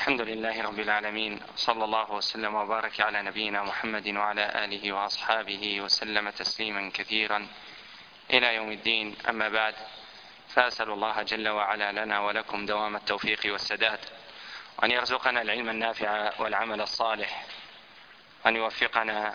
الحمد لله رب العالمين، صلى الله وسلم وبارك على نبينا محمد وعلى آله وأصحابه وسلم تسليما كثيرا إلى يوم الدين. أما بعد، فأسأل الله جل وعلا لنا ولكم دوام التوفيق والسداد، وأن يرزقنا العلم النافع والعمل الصالح، وأن يوفقنا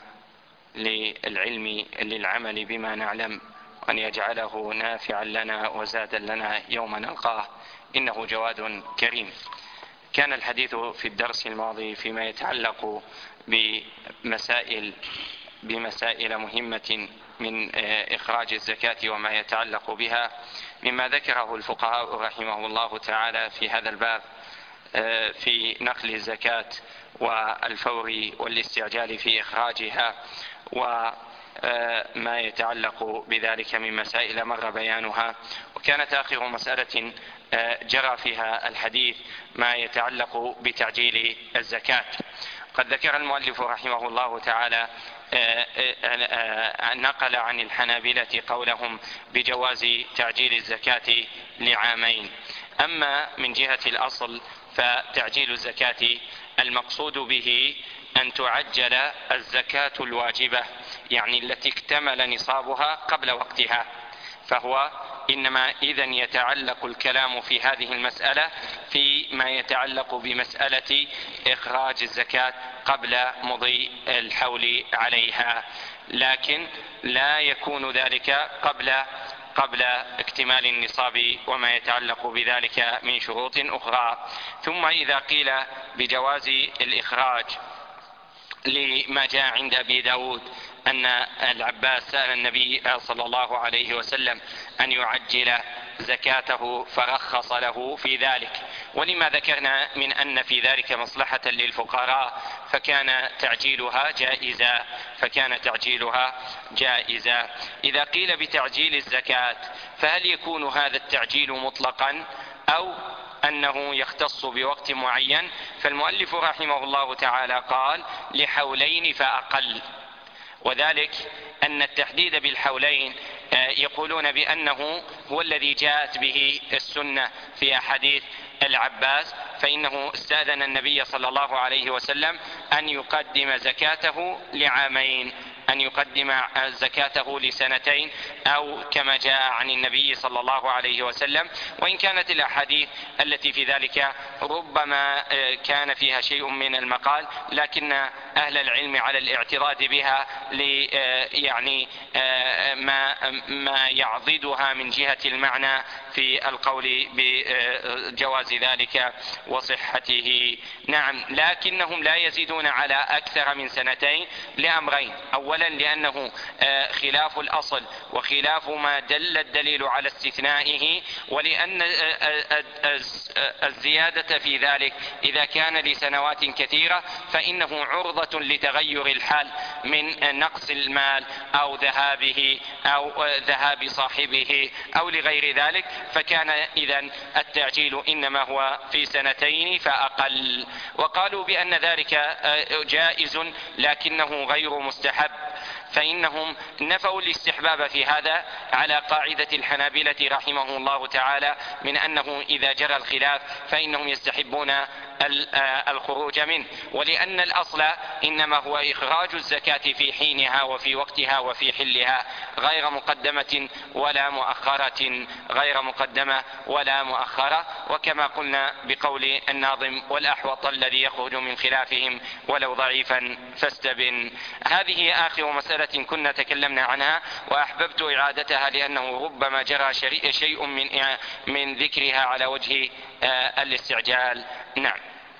للعمل بما نعلم، وأن يجعله نافعا لنا وزادا لنا يوم نلقاه، إنه جواد كريم. كان الحديث في الدرس الماضي فيما يتعلق بمسائل مهمة من إخراج الزكاة وما يتعلق بها، مما ذكره الفقهاء رحمه الله تعالى في هذا الباب في نقل الزكاة والفور والاستعجال في إخراجها، وما يتعلق بذلك من مسائل مر بيانها. وكانت آخر مسألة جرى فيها الحديث ما يتعلق بتعجيل الزكاة. قد ذكر المؤلف رحمه الله تعالى نقل عن الحنابلة قولهم بجواز تعجيل الزكاة لعامين. أما من جهة الأصل فتعجيل الزكاة المقصود به أن تعجل الزكاة الواجبة، يعني التي اكتمل نصابها قبل وقتها، فهو إنما إذن يتعلق الكلام في هذه المسألة فيما يتعلق بمسألة إخراج الزكاة قبل مضي الحول عليها، لكن لا يكون ذلك قبل اكتمال النصاب وما يتعلق بذلك من شروط أخرى. ثم إذا قيل بجواز الإخراج لما جاء عند أبي داود أن العباس سأل النبي صلى الله عليه وسلم أن يعجل زكاته فرخص له في ذلك، ولما ذكرنا من أن في ذلك مصلحة للفقراء فكان تعجيلها جائزا. إذا قيل بتعجيل الزكاة فهل يكون هذا التعجيل مطلقا أو أنه يختص بوقت معين؟ فالمؤلف رحمه الله تعالى قال لحولين فأقل، وذلك أن التحديد بالحولين يقولون بأنه هو الذي جاءت به السنة في أحاديث العباس، فإنه استأذن النبي صلى الله عليه وسلم أن يقدم زكاته لعامين، أن يقدم زكاته لسنتين، أو كما جاء عن النبي صلى الله عليه وسلم. وإن كانت الأحاديث التي في ذلك ربما كان فيها شيء من المقال، لكن أهل العلم على الاعتراض بها يعني ما يعضدها من جهة المعنى في القول بجواز ذلك وصحته. نعم، لكنهم لا يزيدون على أكثر من سنتين لأمرين: أولا لأنه خلاف الأصل وخلاف ما دل الدليل على استثنائه، ولأن الزيادة في ذلك إذا كان لسنوات كثيرة فإنه عرضة لتغير الحال من نقص المال أو ذهابه أو ذهاب صاحبه أو لغير ذلك، فكان إذن التعجيل إنما هو في سنتين فأقل. وقالوا بأن ذلك جائز لكنه غير مستحب، فإنهم نفوا الاستحباب في هذا على قاعدة الحنابلة رحمه الله تعالى من أنه إذا جرى الخلاف فإنهم يستحبون الخروج منه، ولأن الأصل إنما هو إخراج الزكاة في حينها وفي وقتها وفي حلها، غير مقدمة ولا مؤخرة، وكما قلنا بقول الناظم: والأحوط الذي يخرج من خلافهم ولو ضعيفا فاستبن. هذه آخر مسألة كنا تكلمنا عنها، وأحببت إعادتها لأنه ربما جرى شيء من ذكرها على وجه الاستعجال. نعم.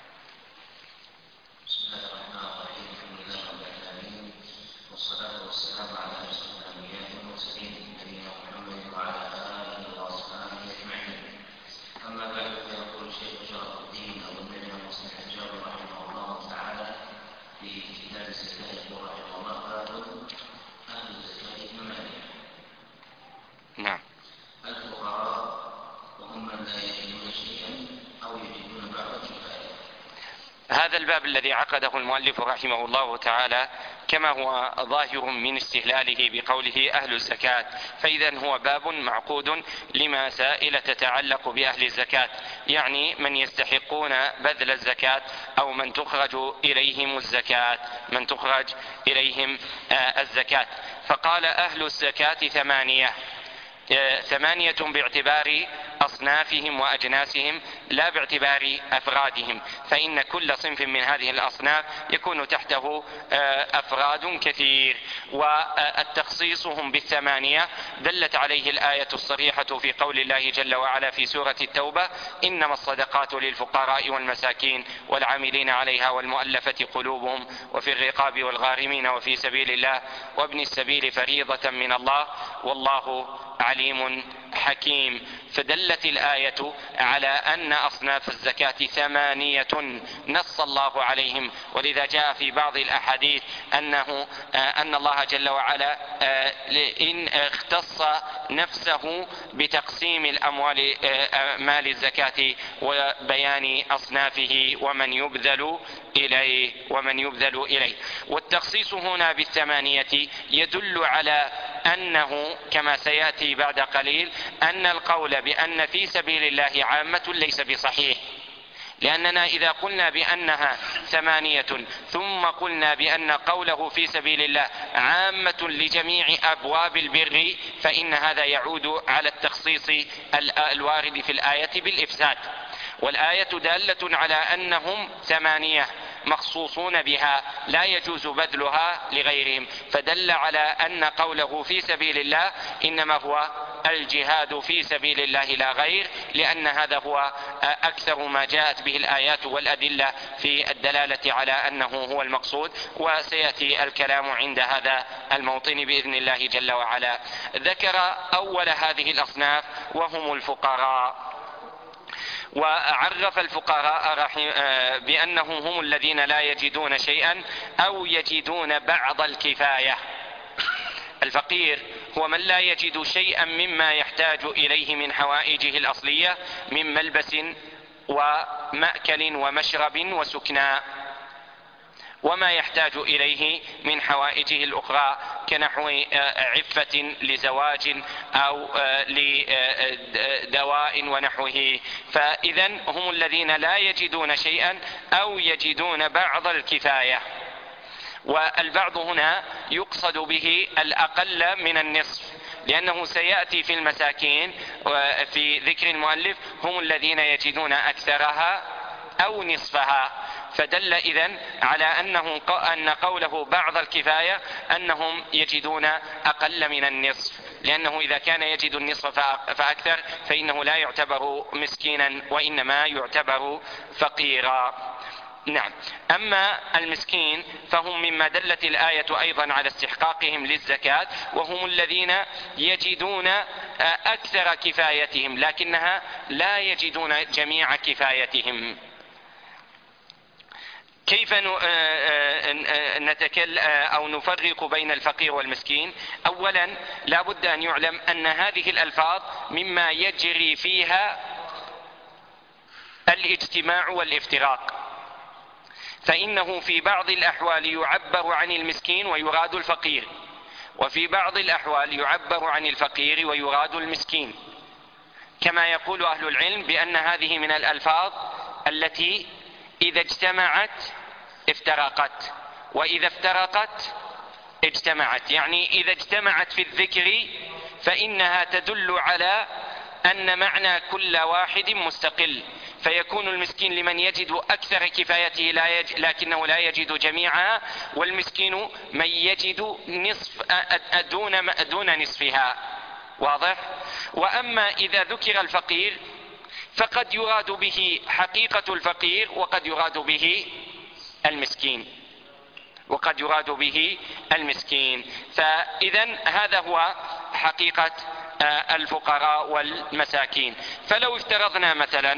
نعم. الفقراء وهم من لا يجدون شيئا أو يجدون بعض الكفاية. هذا الباب الذي عقده المؤلف رحمه الله تعالى كما هو ظاهر من استهلاله بقوله أهل الزكاة، فإذا هو باب معقود لمسائل تتعلق بأهل الزكاة، يعني من يستحقون بذل الزكاة أو من تخرج إليهم الزكاة، من تخرج إليهم الزكاة. فقال أهل الزكاة ثمانية باعتبار أصنافهم وأجناسهم لا باعتبار أفرادهم، فإن كل صنف من هذه الأصناف يكون تحته أفراد كثير، والتخصيصهم بالثمانية دلت عليه الآية الصريحة في قول الله جل وعلا في سورة التوبة: إنما الصدقات للفقراء والمساكين والعاملين عليها والمؤلفة قلوبهم وفي الرقاب والغارمين وفي سبيل الله وابن السبيل فريضة من الله والله عليم حكيم. فدلت الآية على أن أصناف الزكاة 8 نص الله عليهم، ولذا جاء في بعض الأحاديث أن الله جل وعلا إن اختص نفسه بتقسيم الأموال مال الزكاة وبيان أصنافه ومن يبذل إليه. والتخصيص هنا بالثمانية يدل على أنه كما سيأتي بعد قليل أن القول بأن في سبيل الله عامة ليس بصحيح، لأننا إذا قلنا بأنها 8 ثم قلنا بأن قوله في سبيل الله عامة لجميع أبواب البر فإن هذا يعود على التخصيص الوارد في الآية بالإفساد، والآية دالة على أنهم 8 مخصوصون بها لا يجوز بذلها لغيرهم، فدل على أن قوله في سبيل الله إنما هو الجهاد في سبيل الله لا غير، لأن هذا هو أكثر ما جاءت به الآيات والأدلة في الدلالة على أنه هو المقصود، وسيأتي الكلام عند هذا الموطن بإذن الله جل وعلا. ذكر أول هذه الأصناف وهم الفقراء، وعرف الفقراء بأنهم هم الذين لا يجدون شيئا أو يجدون بعض الكفاية. الفقير هو من لا يجد شيئا مما يحتاج إليه من حوائجه الأصلية من ملبس ومأكل ومشرب وسكنى، وما يحتاج إليه من حوائجه الأخرى كنحو عفة لزواج أو لدواء ونحوه. فإذا هم الذين لا يجدون شيئا أو يجدون بعض الكفاية، والبعض هنا يقصد به الأقل من النصف، لأنه سيأتي في المساكين في ذكر المؤلف هم الذين يجدون أكثرها أو نصفها، فدل إذن على أن قوله بعض الكفاية أنهم يجدون أقل من النصف، لأنه إذا كان يجد النصف فأكثر فإنه لا يعتبر مسكينا وإنما يعتبر فقيرا. نعم. أما المسكين فهم مما دلت الآية أيضا على استحقاقهم للزكاة، وهم الذين يجدون أكثر كفايتهم لكنها لا يجدون جميع كفايتهم. كيف نفرق بين الفقير والمسكين؟ أولا لا بد أن يعلم أن هذه الألفاظ مما يجري فيها الاجتماع والافتراق، فإنه في بعض الأحوال يعبر عن المسكين ويراد الفقير، وفي بعض الأحوال يعبر عن الفقير ويراد المسكين، كما يقول أهل العلم بأن هذه من الألفاظ التي إذا اجتمعت افترقت وإذا افترقت اجتمعت، يعني إذا اجتمعت في الذكر فإنها تدل على أن معنى كل واحد مستقل، فيكون المسكين لمن يجد أكثر كفايته لكنه لا يجد جميعها، والمسكين من يجد نصف دون نصفها. واضح؟ وأما إذا ذكر الفقير فقد يراد به حقيقة الفقير وقد يراد به المسكين، فإذا هذا هو حقيقة الفقراء والمساكين. فلو افترضنا مثلا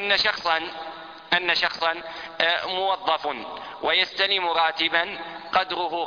أن شخصا موظف ويستلم راتبا قدره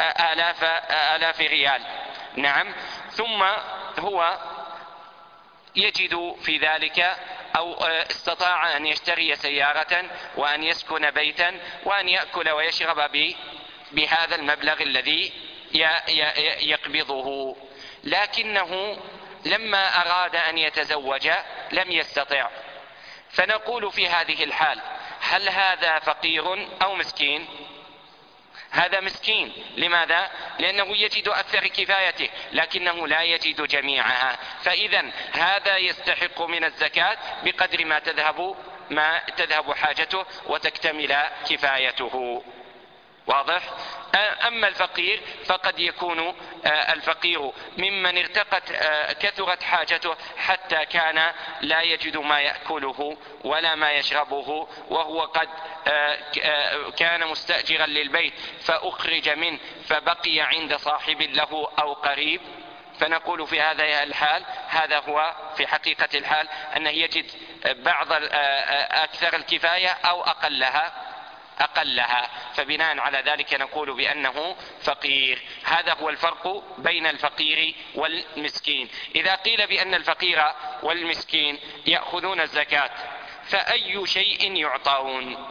5,000 ريال، نعم، ثم هو يجد في ذلك أو استطاع أن يشتري سيارة وأن يسكن بيتا وأن يأكل ويشرب بهذا المبلغ الذي يقبضه، لكنه لما أراد أن يتزوج لم يستطع. فنقول في هذه الحال: هل هذا فقير أو مسكين؟ هذا مسكين. لماذا؟ لأنه يجد أكثر كفايته لكنه لا يجد جميعها، فإذا هذا يستحق من الزكاة بقدر ما تذهب حاجته وتكتمل كفايته. واضح؟ أما الفقير فقد يكون الفقير ممن ارتقت كثرت حاجته حتى كان لا يجد ما يأكله ولا ما يشربه، وهو قد كان مستأجرا للبيت فأخرج منه فبقي عند صاحب له أو قريب. فنقول في هذا الحال هذا هو في حقيقة الحال أنه يجد بعض أكثر الكفاية أو أقلها، فبناء على ذلك نقول بأنه فقير. هذا هو الفرق بين الفقير والمسكين. إذا قيل بأن الفقير والمسكين يأخذون الزكاة فأي شيء يعطون؟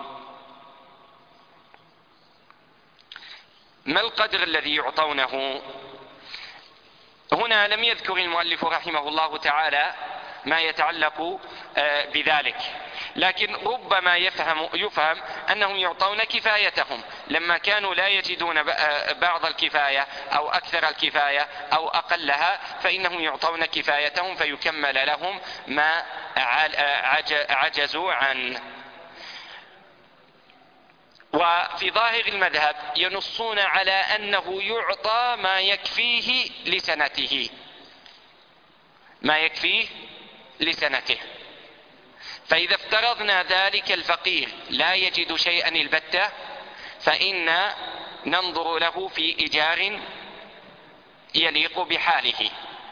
ما القدر الذي يعطونه؟ هنا لم يذكر المؤلف رحمه الله تعالى ما يتعلق بذلك، لكن ربما يفهم أنهم يعطون كفايتهم لما كانوا لا يجدون بعض الكفاية أو أكثر الكفاية أو أقلها، فإنهم يعطون كفايتهم فيكمل لهم ما عجزوا عنه. وفي ظاهر المذهب ينصون على أنه يعطى ما يكفيه لسنته، ما يكفيه لسنته. فإذا افترضنا ذلك الفقير لا يجد شيئا البتة فإن ننظر له في إيجار يليق بحاله،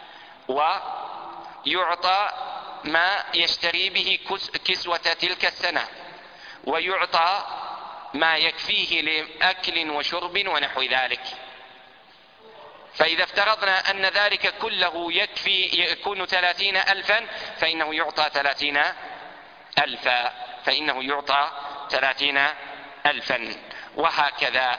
ويعطى ما يشتري به كسوة تلك السنة، ويعطى ما يكفيه لأكل وشرب ونحو ذلك. فإذا افترضنا أن ذلك كله يكون 30,000 فإنه يعطى 30,000 وهكذا.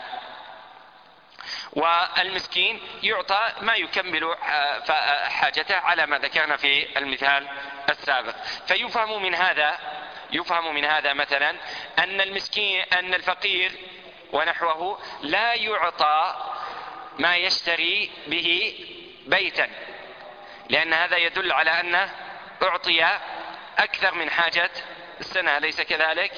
والمسكين يعطى ما يكمل حاجته على ما ذكرنا في المثال السابق. فيفهم من هذا مثلا أن الفقير ونحوه لا يعطى ما يشتري به بيتا، لأن هذا يدل على أنه أعطي أكثر من حاجة السنة، أليس كذلك؟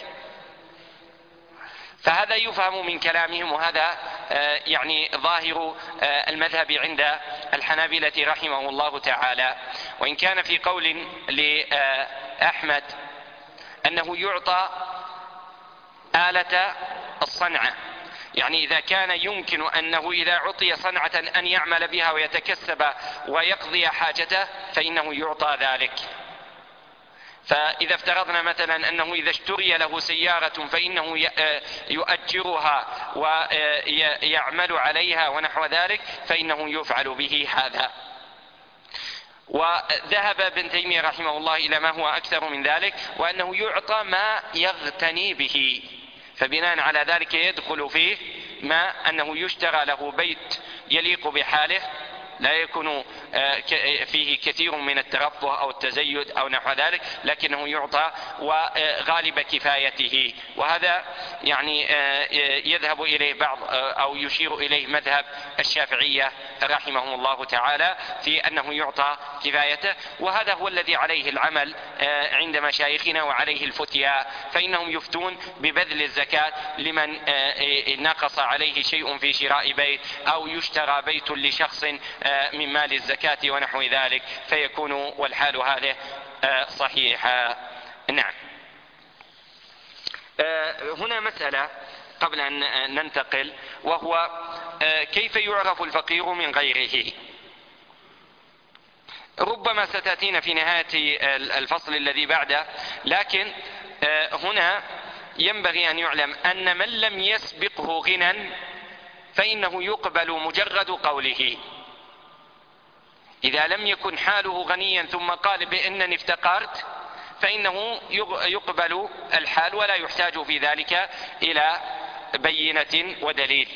فهذا يفهم من كلامهم، وهذا يعني ظاهر المذهب عند الحنابلة رحمه الله تعالى. وإن كان في قول لأحمد أنه يعطى آلة الصنعة، يعني إذا كان يمكن أنه إذا عطي صنعة أن يعمل بها ويتكسب ويقضي حاجته فإنه يعطى ذلك. فإذا افترضنا مثلا أنه إذا اشتري له سيارة فإنه يؤجرها ويعمل عليها ونحو ذلك فإنه يفعل به هذا. وذهب ابن تيمية رحمه الله إلى ما هو أكثر من ذلك، وأنه يعطى ما يغتني به، فبناء على ذلك يدخل فيه ما أنه يشترى له بيت يليق بحاله لا يكون فيه كثير من الترفه أو التزيد أو نحو ذلك، لكنه يعطى وغالب كفايته. وهذا يعني يذهب إليه بعض أو يشير إليه مذهب الشافعية رحمهم الله تعالى في أنه يعطى كفايته، وهذا هو الذي عليه العمل عند مشايخنا وعليه الفتيا، فإنهم يفتون ببذل الزكاة لمن نقص عليه شيء في شراء بيت أو يشترى بيت لشخص من مال الزكاة ونحو ذلك، فيكون والحال هذه صحيحة. نعم. هنا مسألة قبل أن ننتقل، وهو كيف يعرف الفقير من غيره. ربما ستأتينا في نهاية الفصل الذي بعده، لكن هنا ينبغي أن يعلم أن من لم يسبقه غنى فإنه يقبل مجرد قوله. إذا لم يكن حاله غنيا ثم قال بأنني افتقرت فإنه يقبل الحال ولا يحتاج في ذلك إلى بينة ودليل.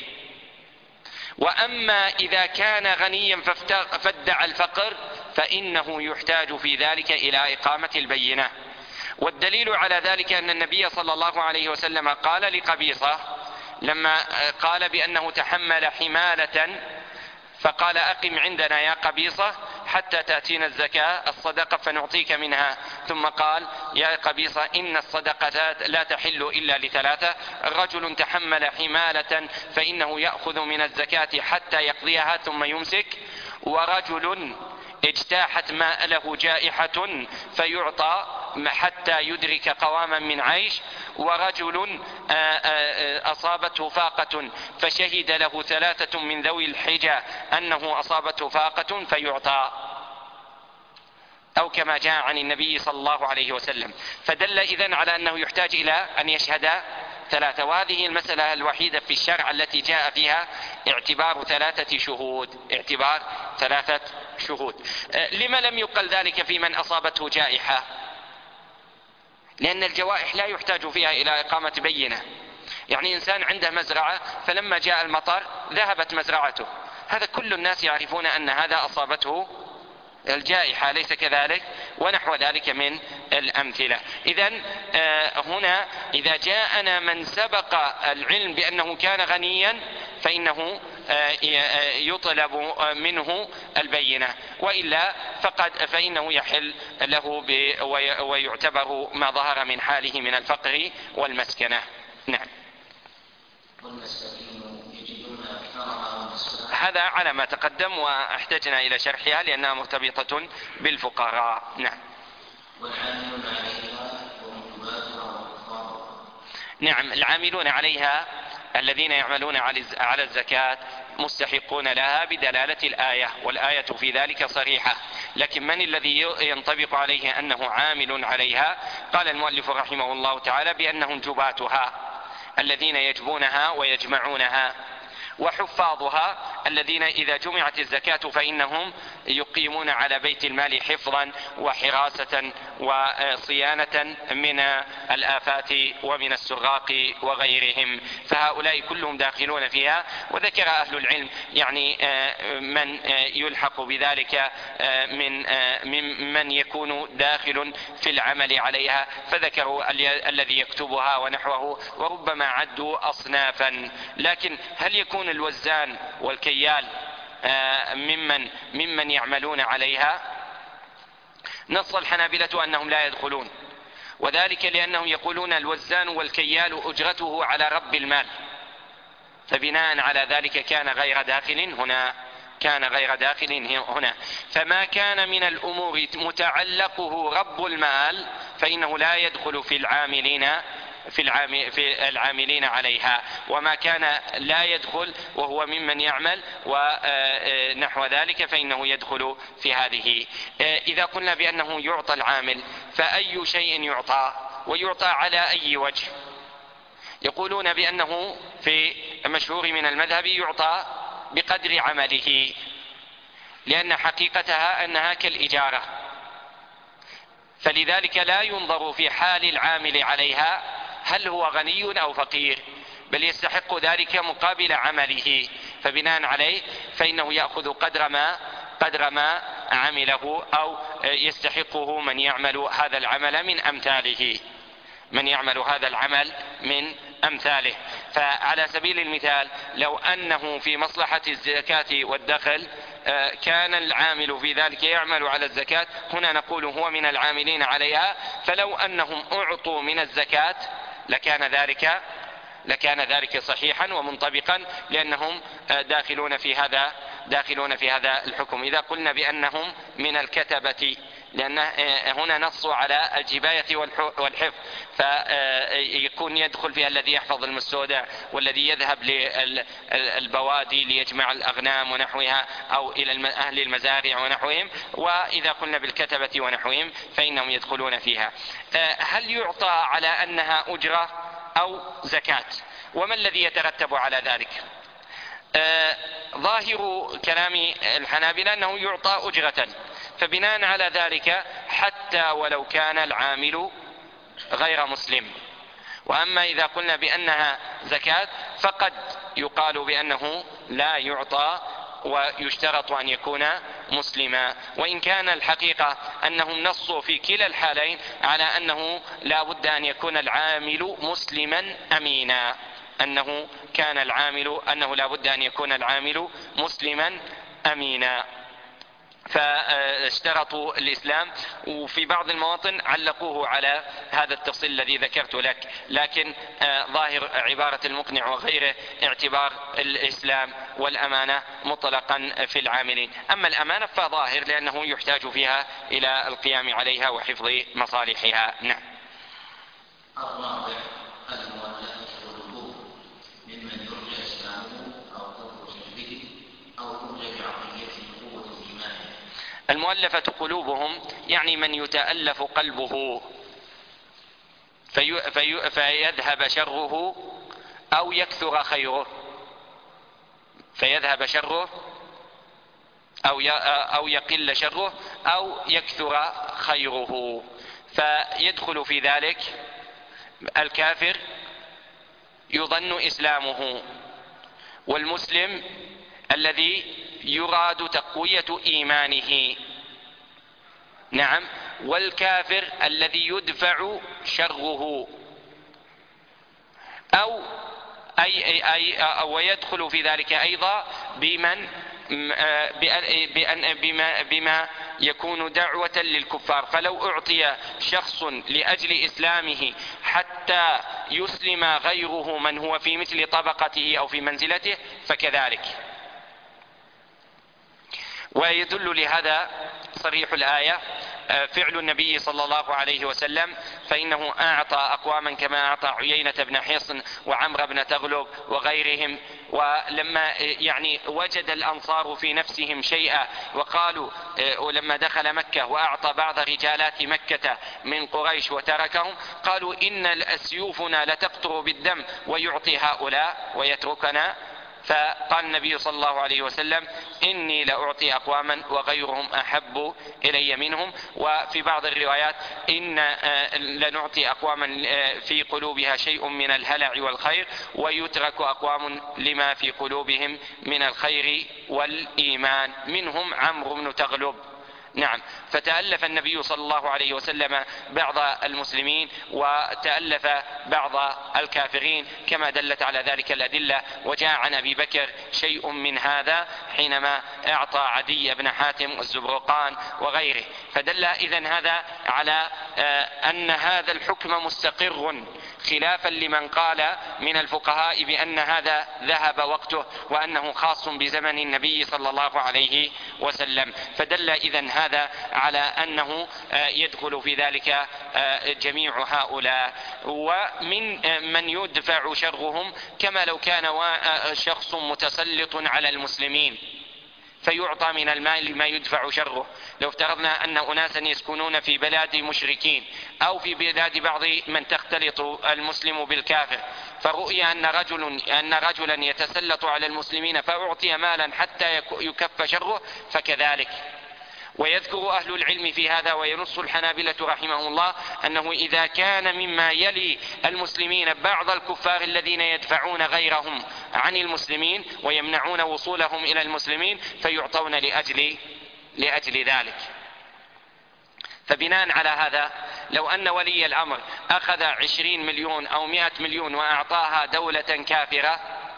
وأما إذا كان غنيا فادعى الفقر فإنه يحتاج في ذلك إلى إقامة البينة. والدليل على ذلك أن النبي صلى الله عليه وسلم قال لقبيصة لما قال بأنه تحمل حمالة فقال أقم عندنا يا قبيصة حتى تأتينا الزكاة الصدقة فنعطيك منها، ثم قال يا قبيصة إن الصدقة لا تحل إلا لثلاثة: رجل تحمل حمالة فإنه يأخذ من الزكاة حتى يقضيها ثم يمسك، ورجل اجتاحت ماء جائحة فيعطى حتى يدرك قواما من عيش، ورجل أصابته فاقة فشهد له 3 من ذوي الحجى أنه أصابته فاقة فيعطى، أو كما جاء عن النبي صلى الله عليه وسلم. فدل إذن على أنه يحتاج إلى أن يشهد 3، وهذه المسألة الوحيدة في الشرع التي جاء فيها اعتبار 3 شهود. لما لم يقل ذلك في من أصابته جائحة؟ لأن الجوائح لا يحتاج فيها إلى إقامة بينة. يعني إنسان عنده مزرعة فلما جاء المطر ذهبت مزرعته، هذا كل الناس يعرفون أن هذا أصابته الجائحة، ليس كذلك؟ ونحو ذلك من الأمثلة. إذن هنا إذا جاءنا من سبق العلم بأنه كان غنيا فإنه يطلب منه البينة، وإلا فإنه يحل له ويعتبر ما ظهر من حاله من الفقر والمسكنة. نعم. هذا على ما تقدم واحتجنا إلى شرحها لأنها مرتبطة بالفقراء. نعم. نعم، العاملون عليها الذين يعملون على الزكاة مستحقون لها بدلالة الآية، والآية في ذلك صريحة. لكن من الذي ينطبق عليه أنه عامل عليها؟ قال المؤلف رحمه الله تعالى بأنهم جباتها الذين يجبونها ويجمعونها، وحفاظها الذين إذا جمعت الزكاة فإنهم يقيمون على بيت المال حفظا وحراسة وصيانة من الآفات ومن السراق وغيرهم، فهؤلاء كلهم داخلون فيها. وذكر أهل العلم يعني من يلحق بذلك من يكون داخل في العمل عليها، فذكروا الذي يكتبها ونحوه، وربما عدوا أصنافا. لكن هل يكون الوزان والكيال ممن يعملون عليها؟ نص الحنابلة أنهم لا يدخلون، وذلك لأنهم يقولون الوزان والكيال أجرته على رب المال، فبناء على ذلك كان غير داخل هنا. فما كان من الأمور متعلقه رب المال فإنه لا يدخل في العاملين عليها، وما كان لا يدخل وهو ممن يعمل ونحو ذلك فإنه يدخل في هذه. إذا قلنا بأنه يعطى العامل فأي شيء يعطى، ويعطى على أي وجه؟ يقولون بأنه في المشهور من المذهب يعطى بقدر عمله، لأن حقيقتها أنها كالإجارة، فلذلك لا ينظر في حال العامل عليها هل هو غني أو فقير، بل يستحق ذلك مقابل عمله، فبناء عليه فإنه يأخذ قدر ما عمله، أو يستحقه من يعمل هذا العمل من أمثاله. فعلى سبيل المثال لو أنه في مصلحة الزكاة والدخل كان العامل في ذلك يعمل على الزكاة، هنا نقول هو من العاملين عليها، فلو أنهم أعطوا من الزكاة لكان ذلك صحيحا ومنطبقا، لأنهم داخلون في هذا الحكم. إذا قلنا بأنهم من الكتبة، لأن هنا نصوا على الجباية والحفظ، فيكون يدخل فيها الذي يحفظ المستودع، والذي يذهب للبوادي ليجمع الأغنام ونحوها، أو إلى أهل المزارع ونحوهم. وإذا قلنا بالكتبة ونحوهم فإنهم يدخلون فيها. هل يعطى على أنها أجرة أو زكاة؟ وما الذي يترتب على ذلك؟ ظاهر كلام الحنابلة أنه يعطى أجرة، فبناء على ذلك حتى ولو كان العامل غير مسلم. وأما إذا قلنا بأنها زكاة فقد يقال بأنه لا يعطى ويشترط أن يكون مسلما، وإن كان الحقيقة أنهم نصوا في كلا الحالين على أنه لا بد أن يكون العامل مسلما أمينا، أنه لا بد أن يكون العامل مسلما أمينا، فاشترطوا الإسلام. وفي بعض المواطن علقوه على هذا التفصيل الذي ذكرت لك، لكن ظاهر عبارة المقنع وغيره اعتبار الإسلام والأمانة مطلقا في العاملين. أما الأمانة فظاهر لأنه يحتاج فيها إلى القيام عليها وحفظ مصالحها. نعم. الرابع المؤلفة قلوبهم ممن يرجى إسلامه أو كفر به أو يرجى بعقليته قوة إيمانه. المؤلفة قلوبهم يعني من يتألف قلبه فيذهب شره أو يكثر خيره، أو يقل شره أو يكثر خيره، فيدخل في ذلك الكافر يظن إسلامه، والمسلم الذي يراد تقوية إيمانه، نعم، والكافر الذي يدفع شره، ويدخل في ذلك أيضا بما يكون دعوة للكفار. فلو أعطي شخص لأجل إسلامه حتى يسلم غيره من هو في مثل طبقته أو في منزلته فكذلك. ويدل لهذا صريح الآية فعل النبي صلى الله عليه وسلم، فإنه أعطى أقواما كما أعطى عيينة بن حصن وعمر بن تغلب وغيرهم، ولما وجد الأنصار في نفسهم شيئا وقالوا، ولما دخل مكة وأعطى بعض رجالات مكة من قريش وتركهم، قالوا إن سيوفنا لتقطر بالدم ويعطي هؤلاء ويتركنا. فقال النبي صلى الله عليه وسلم إني لأعطي أقواما وغيرهم أحب إلي منهم. وفي بعض الروايات إن لنعطي أقواما في قلوبها شيء من الهلع والخير ويترك أقوام لما في قلوبهم من الخير والإيمان، منهم عمرو بن تغلب. نعم، فتألف النبي صلى الله عليه وسلم بعض المسلمين وتألف بعض الكافرين كما دلت على ذلك الأدلة. وجاء عن أبي بكر شيء من هذا حينما أعطى عدي بن حاتم الزبرقان وغيره، فدل إذن هذا على أن هذا الحكم مستقر، خلافا لمن قال من الفقهاء بأن هذا ذهب وقته وأنه خاص بزمن النبي صلى الله عليه وسلم. فدل إذن هذا على أنه يدخل في ذلك جميع هؤلاء. ومن من يدفع شرهم كما لو كان شخص متسلط على المسلمين فيعطى من المال ما يدفع شره. لو افترضنا أن أناسا يسكنون في بلاد مشركين أو في بلاد بعض من تختلط المسلم بالكافر، فرؤي أن رجلا يتسلط على المسلمين فأعطي مالا حتى يكف شره فكذلك. ويذكر أهل العلم في هذا وينص الحنابلة رحمه الله أنه إذا كان مما يلي المسلمين بعض الكفار الذين يدفعون غيرهم عن المسلمين ويمنعون وصولهم إلى المسلمين فيعطون لأجل ذلك. فبناء على هذا لو أن ولي الأمر أخذ 20 مليون أو 100 مليون وأعطاها دولة كافرة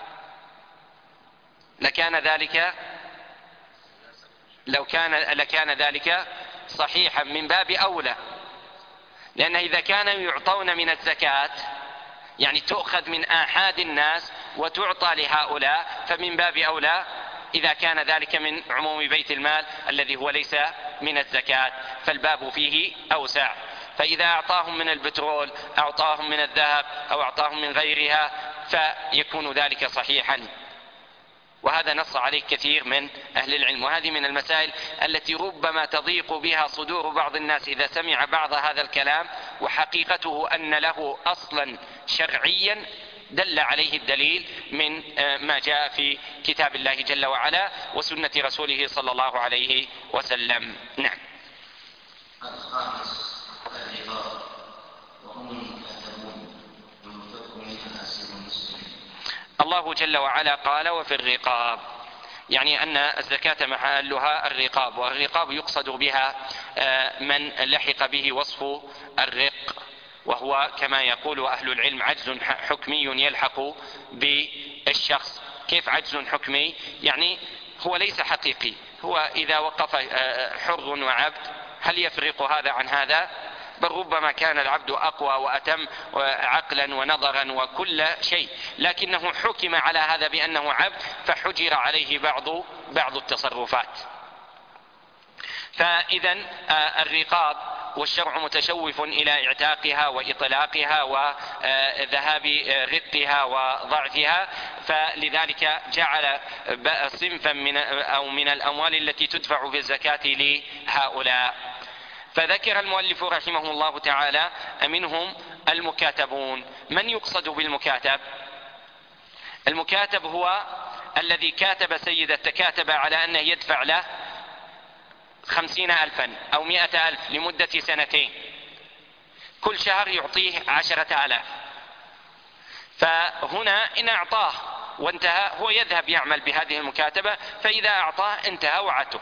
لكان ذلك صحيحا من باب أولى، لأن إذا كانوا يعطون من الزكاة يعني تؤخذ من آحاد الناس وتعطى لهؤلاء، فمن باب أولى إذا كان ذلك من عموم بيت المال الذي هو ليس من الزكاة، فالباب فيه أوسع. فإذا أعطاهم من البترول أعطاهم من الذهب أو أعطاهم من غيرها فيكون ذلك صحيحا، وهذا نص عليه كثير من أهل العلم. وهذه من المسائل التي ربما تضيق بها صدور بعض الناس إذا سمع بعض هذا الكلام وحقيقته أن له أصلا شرعيا دل عليه الدليل من ما جاء في كتاب الله جل وعلا وسنة رسوله صلى الله عليه وسلم. نعم. الخامس الرقاب وهم المكاتبون والمفك منها أسير المسلم. الله جل وعلا قال وفي الرقاب، يعني أن الزكاة محلها الرقاب، والرقاب يقصد بها من لحق به وصف الرق، وهو كما يقول أهل العلم عجز حكمي يلحق بالشخص. كيف عجز حكمي؟ يعني هو ليس حقيقي، هو إذا وقف حر وعبد هل يفرق هذا عن هذا؟ بل ربما كان العبد أقوى وأتم عقلا ونظرا وكل شيء، لكنه حكم على هذا بأنه عبد فحجر عليه بعض التصرفات. فإذا الرقاب والشرع متشوف إلى اعتاقها وإطلاقها وذهاب رقها وضعفها، فلذلك جعل صنفا من الأموال التي تدفع في الزكاة لهؤلاء. فذكر المؤلف رحمه الله تعالى منهم المكاتبون. من يقصد بالمكاتب؟ المكاتب هو الذي كاتب سيد تكاتب على أنه يدفع له 50,000 أو 100,000 لمدة 2 كل شهر يعطيه 10,000. فهنا إن أعطاه وانتهى هو يذهب يعمل بهذه المكاتبة، فإذا أعطاه انتهى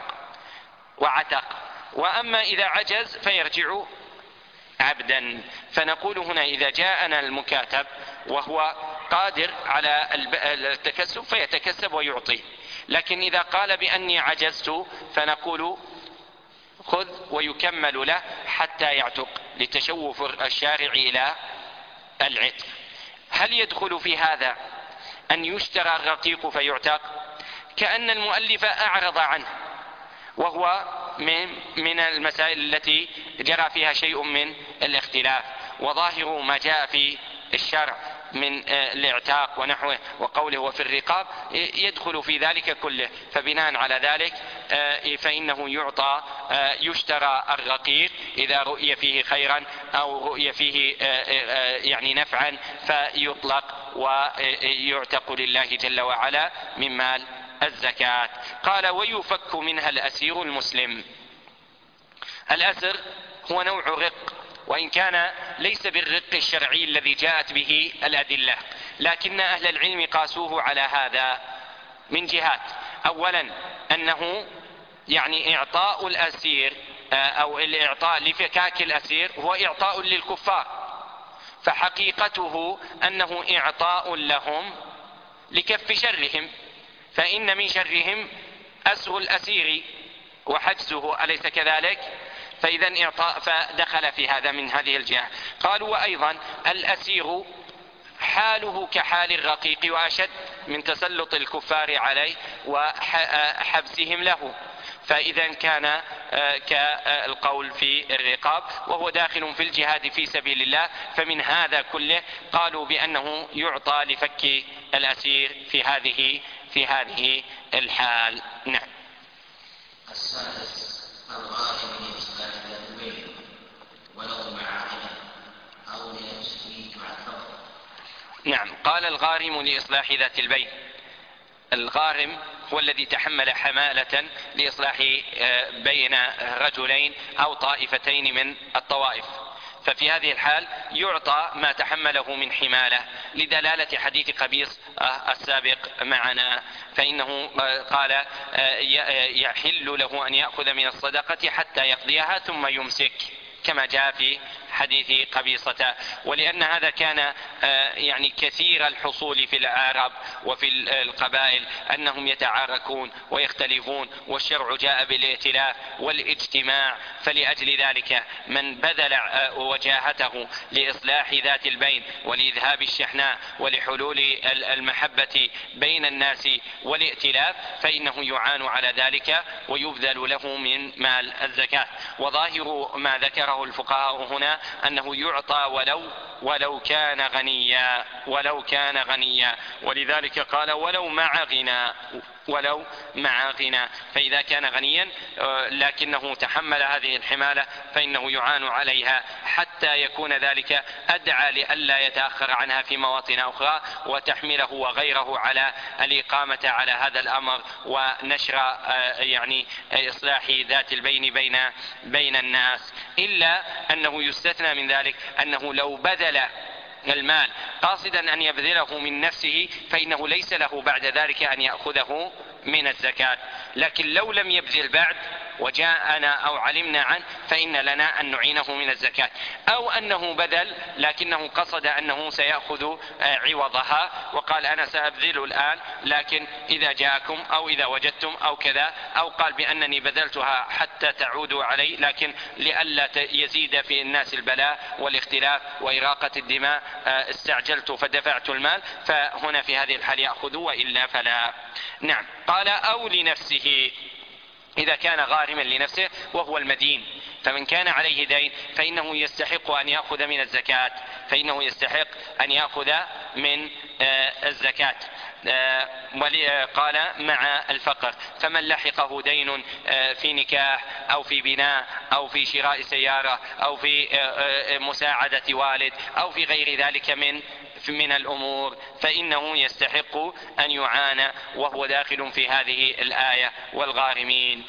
وعتق. وأما إذا عجز فيرجع عبدا. فنقول هنا إذا جاءنا المكاتب وهو قادر على التكسب فيتكسب ويعطي، لكن إذا قال بأني عجزت فنقول خذ ويكمل له حتى يعتق لتشوف الشارع إلى العتق. هل يدخل في هذا أن يشترى الرقيق فيعتق؟ كأن المؤلف أعرض عنه، وهو من المسائل التي جرى فيها شيء من الاختلاف، وظاهر ما جاء في الشرع من الاعتاق ونحوه وقوله وفي الرقاب يدخل في ذلك كله. فبناء على ذلك فإنه يشترى الرقيق إذا رؤي فيه خيرا أو رؤي فيه يعني نفعا فيطلق ويعتق لله جل وعلا من مال الزكاة. قال ويفك منها الأسير المسلم. الأسر هو نوع رق، وإن كان ليس بالرق الشرعي الذي جاءت به الأدلة، لكن أهل العلم قاسوه على هذا من جهات. أولا أنه يعني إعطاء الأسير أو الإعطاء لفكاك الأسير هو إعطاء للكفار، فحقيقته أنه إعطاء لهم لكف شرهم، فإن من شرهم أسر الأسير وحجزه، أليس كذلك؟ فإذا إعطاء فدخل في هذا من هذه الجهة. قالوا وأيضا الأسير حاله كحال الرقيق وأشد من تسلط الكفار عليه وحبسهم له، فإذا كان كالقول في الرقاب وهو داخل في الجهاد في سبيل الله، فمن هذا كله قالوا بأنه يعطى لفك الأسير في هذه الحال. نعم. السادس الغالب لإصلاح ذات البين ولو مع غنى أو لنفسه مع الفقر. نعم. قال الغارم لإصلاح ذات البين. الغارم هو الذي تحمل حمالة لإصلاح بين رجلين أو طائفتين من الطوائف، ففي هذه الحال يعطى ما تحمله من حمالة لدلالة حديث قبيص السابق معنا، فإنه قال يحل له أن يأخذ من الصدقة حتى يقضيها ثم يمسك، كما جاء في حديث قبيصة. ولأن هذا كان يعني كثير الحصول في العرب وفي القبائل أنهم يتعاركون ويختلفون، والشرع جاء بالائتلاف والاجتماع، فلأجل ذلك من بذل وجاهته لإصلاح ذات البين ولإذهاب الشحناء ولحلول المحبة بين الناس والائتلاف فإنه يعان على ذلك ويبذل له من مال الزكاة. وظاهر ما ذكره الفقهاء هنا أنه يعطى ولو كان غنيا، ولذلك قال ولو مع غنى. ولو مع غنى. فإذا كان غنيا لكنه تحمل هذه الحمالة فإنه يعان عليها حتى يكون ذلك أدعى لئلا يتأخر عنها في مواطن أخرى، وتحمله وغيره على الإقامة على هذا الأمر ونشر يعني إصلاح ذات البين بين الناس. إلا أنه يستثنى من ذلك أنه لو بذل المال قاصدا أن يبذله من نفسه فإنه ليس له بعد ذلك أن يأخذه من الزكاة. لكن لو لم يبذل بعد وجاءنا أو علمنا عنه فإن لنا أن نعينه من الزكاة، أو أنه بذل لكنه قصد أنه سيأخذ عوضها وقال أنا سأبذل الآن، لكن إذا جاءكم أو إذا وجدتم أو كذا، أو قال بأنني بذلتها حتى تعودوا علي لكن لئلا يزيد في الناس البلاء والاختلاف وإراقة الدماء استعجلت فدفعت المال، فهنا في هذه الحال يأخذوا وإلا فلا. نعم. قال أو لنفسه، إذا كان غارما لنفسه وهو المدين، فمن كان عليه دين فإنه يستحق أن يأخذ من الزكاة، فإنه يستحق أن يأخذ من الزكاة. قال مع الفقر، فمن لحقه دين في نكاح أو في بناء أو في شراء سيارة أو في مساعدة والد أو في غير ذلك من الأمور فإنه يستحق أن يعان، وهو داخل في هذه الآية والغارمين.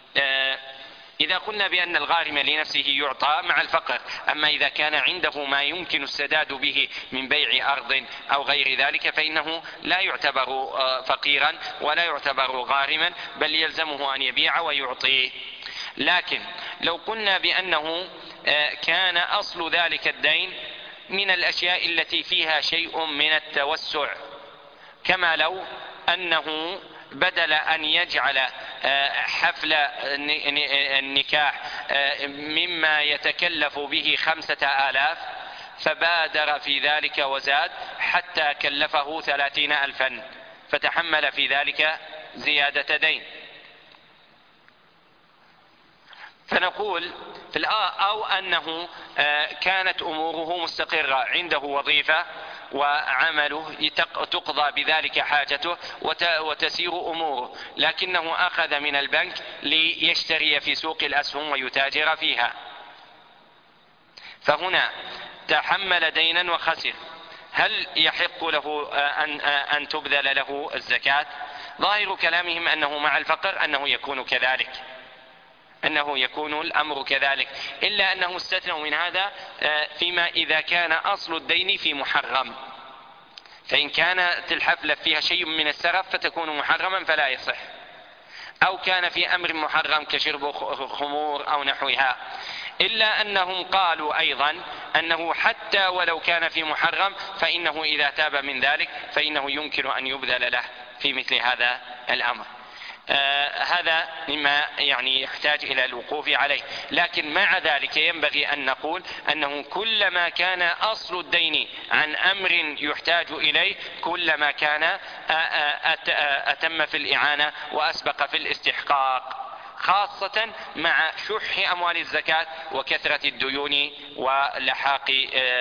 إذا قلنا بأن الغارم لنفسه يعطى مع الفقر، أما إذا كان عنده ما يمكن السداد به من بيع أرض أو غير ذلك فإنه لا يعتبر فقيرا ولا يعتبر غارما، بل يلزمه أن يبيع ويعطيه. لكن لو قلنا بأنه كان أصل ذلك الدين من الأشياء التي فيها شيء من التوسع، كما لو أنه بدل أن يجعل حفل النكاح مما يتكلف به 5000 فبادر في ذلك وزاد حتى كلفه 30,000 فتحمل في ذلك زيادة دين، فنقول أو أنه كانت أموره مستقرة، عنده وظيفة وعمله تقضى بذلك حاجته وتسير أموره، لكنه أخذ من البنك ليشتري في سوق الأسهم ويتاجر فيها، فهنا تحمل دينا وخسر. هل يحق له أن تبذل له الزكاة؟ ظاهر كلامهم أنه مع الفقر أنه يكون كذلك، أنه يكون الأمر كذلك، إلا أنه استثنوا من هذا فيما إذا كان أصل الدين في محرم، فإن كانت الحفلة فيها شيء من السرف فتكون محرما فلا يصح، أو كان في أمر محرم كشرب خمور أو نحوها. إلا أنهم قالوا أيضا أنه حتى ولو كان في محرم فإنه إذا تاب من ذلك فإنه يمكن أن يبذل له في مثل هذا الأمر. هذا مما يعني يحتاج إلى الوقوف عليه. لكن مع ذلك ينبغي أن نقول أنه كلما كان أصل الدين عن أمر يحتاج إليه كلما كان أتم في الإعانة وأسبق في الاستحقاق، خاصة مع شح أموال الزكاة وكثرة الديون ولحاق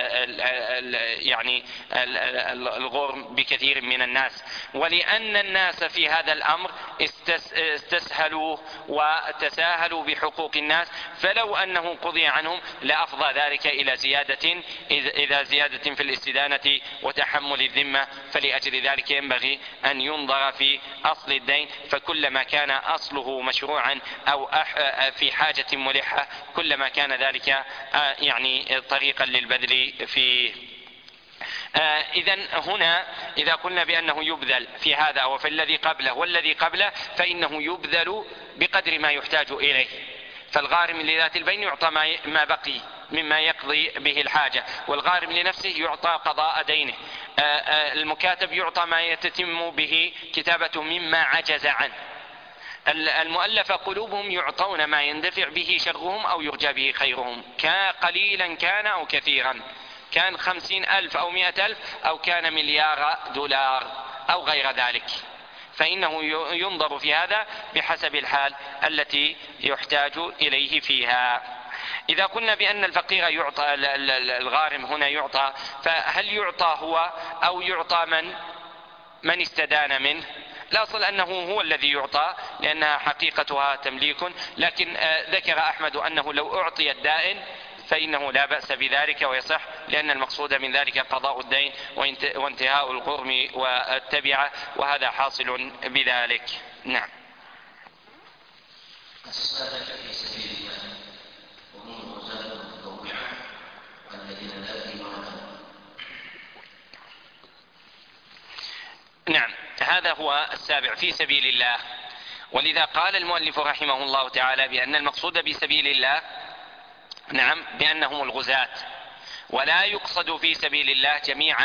يعني الغرم بكثير من الناس، ولأن الناس في هذا الأمر استسهلوا وتساهلوا بحقوق الناس، فلو أنه قضي عنهم لأفضى ذلك إلى زيادة في الاستدانة وتحمل الذمة. فلأجل ذلك ينبغي أن ينظر في أصل الدين، فكلما كان أصله مشروعا أو في حاجة ملحة كلما كان ذلك يعني طريقا للبذل فيه. إذن هنا إذا قلنا بأنه يبذل في هذا وفي الذي قبله والذي قبله فإنه يبذل بقدر ما يحتاج إليه، فالغارم لذات البين يعطى ما بقي مما يقضي به الحاجة، والغارم لنفسه يعطى قضاء دينه، المكاتب يعطى ما يتتم به كتابته مما عجز عنه، المؤلف قلوبهم يعطون ما يندفع به شرهم أو يرجى به خيرهم، قليلا كان أو كثيرا، كان 50,000 أو 100,000 أو كان مليار دولار أو غير ذلك، فإنه ينظر في هذا بحسب الحال التي يحتاج إليه فيها. إذا قلنا بأن الفقير يعطى، الغارم هنا يعطى، فهل يعطى هو أو يعطى من استدان منه الأصل أنه هو الذي يعطى لأنها حقيقتها تمليك، لكن ذكر أحمد أنه لو أعطي الدائن فإنه لا بأس بذلك ويصح، لأن المقصود من ذلك قضاء الدين وانتهاء الغرم والتبعة، وهذا حاصل بذلك. نعم. الصلاة في سبيل الله وهم الغزاة المتطوعة الذين لا ديوان لهم. نعم، هذا هو السابع في سبيل الله. ولذا قال المؤلف رحمه الله تعالى بأن المقصود بسبيل الله نعم بأنهم الغزاة، ولا يقصد في سبيل الله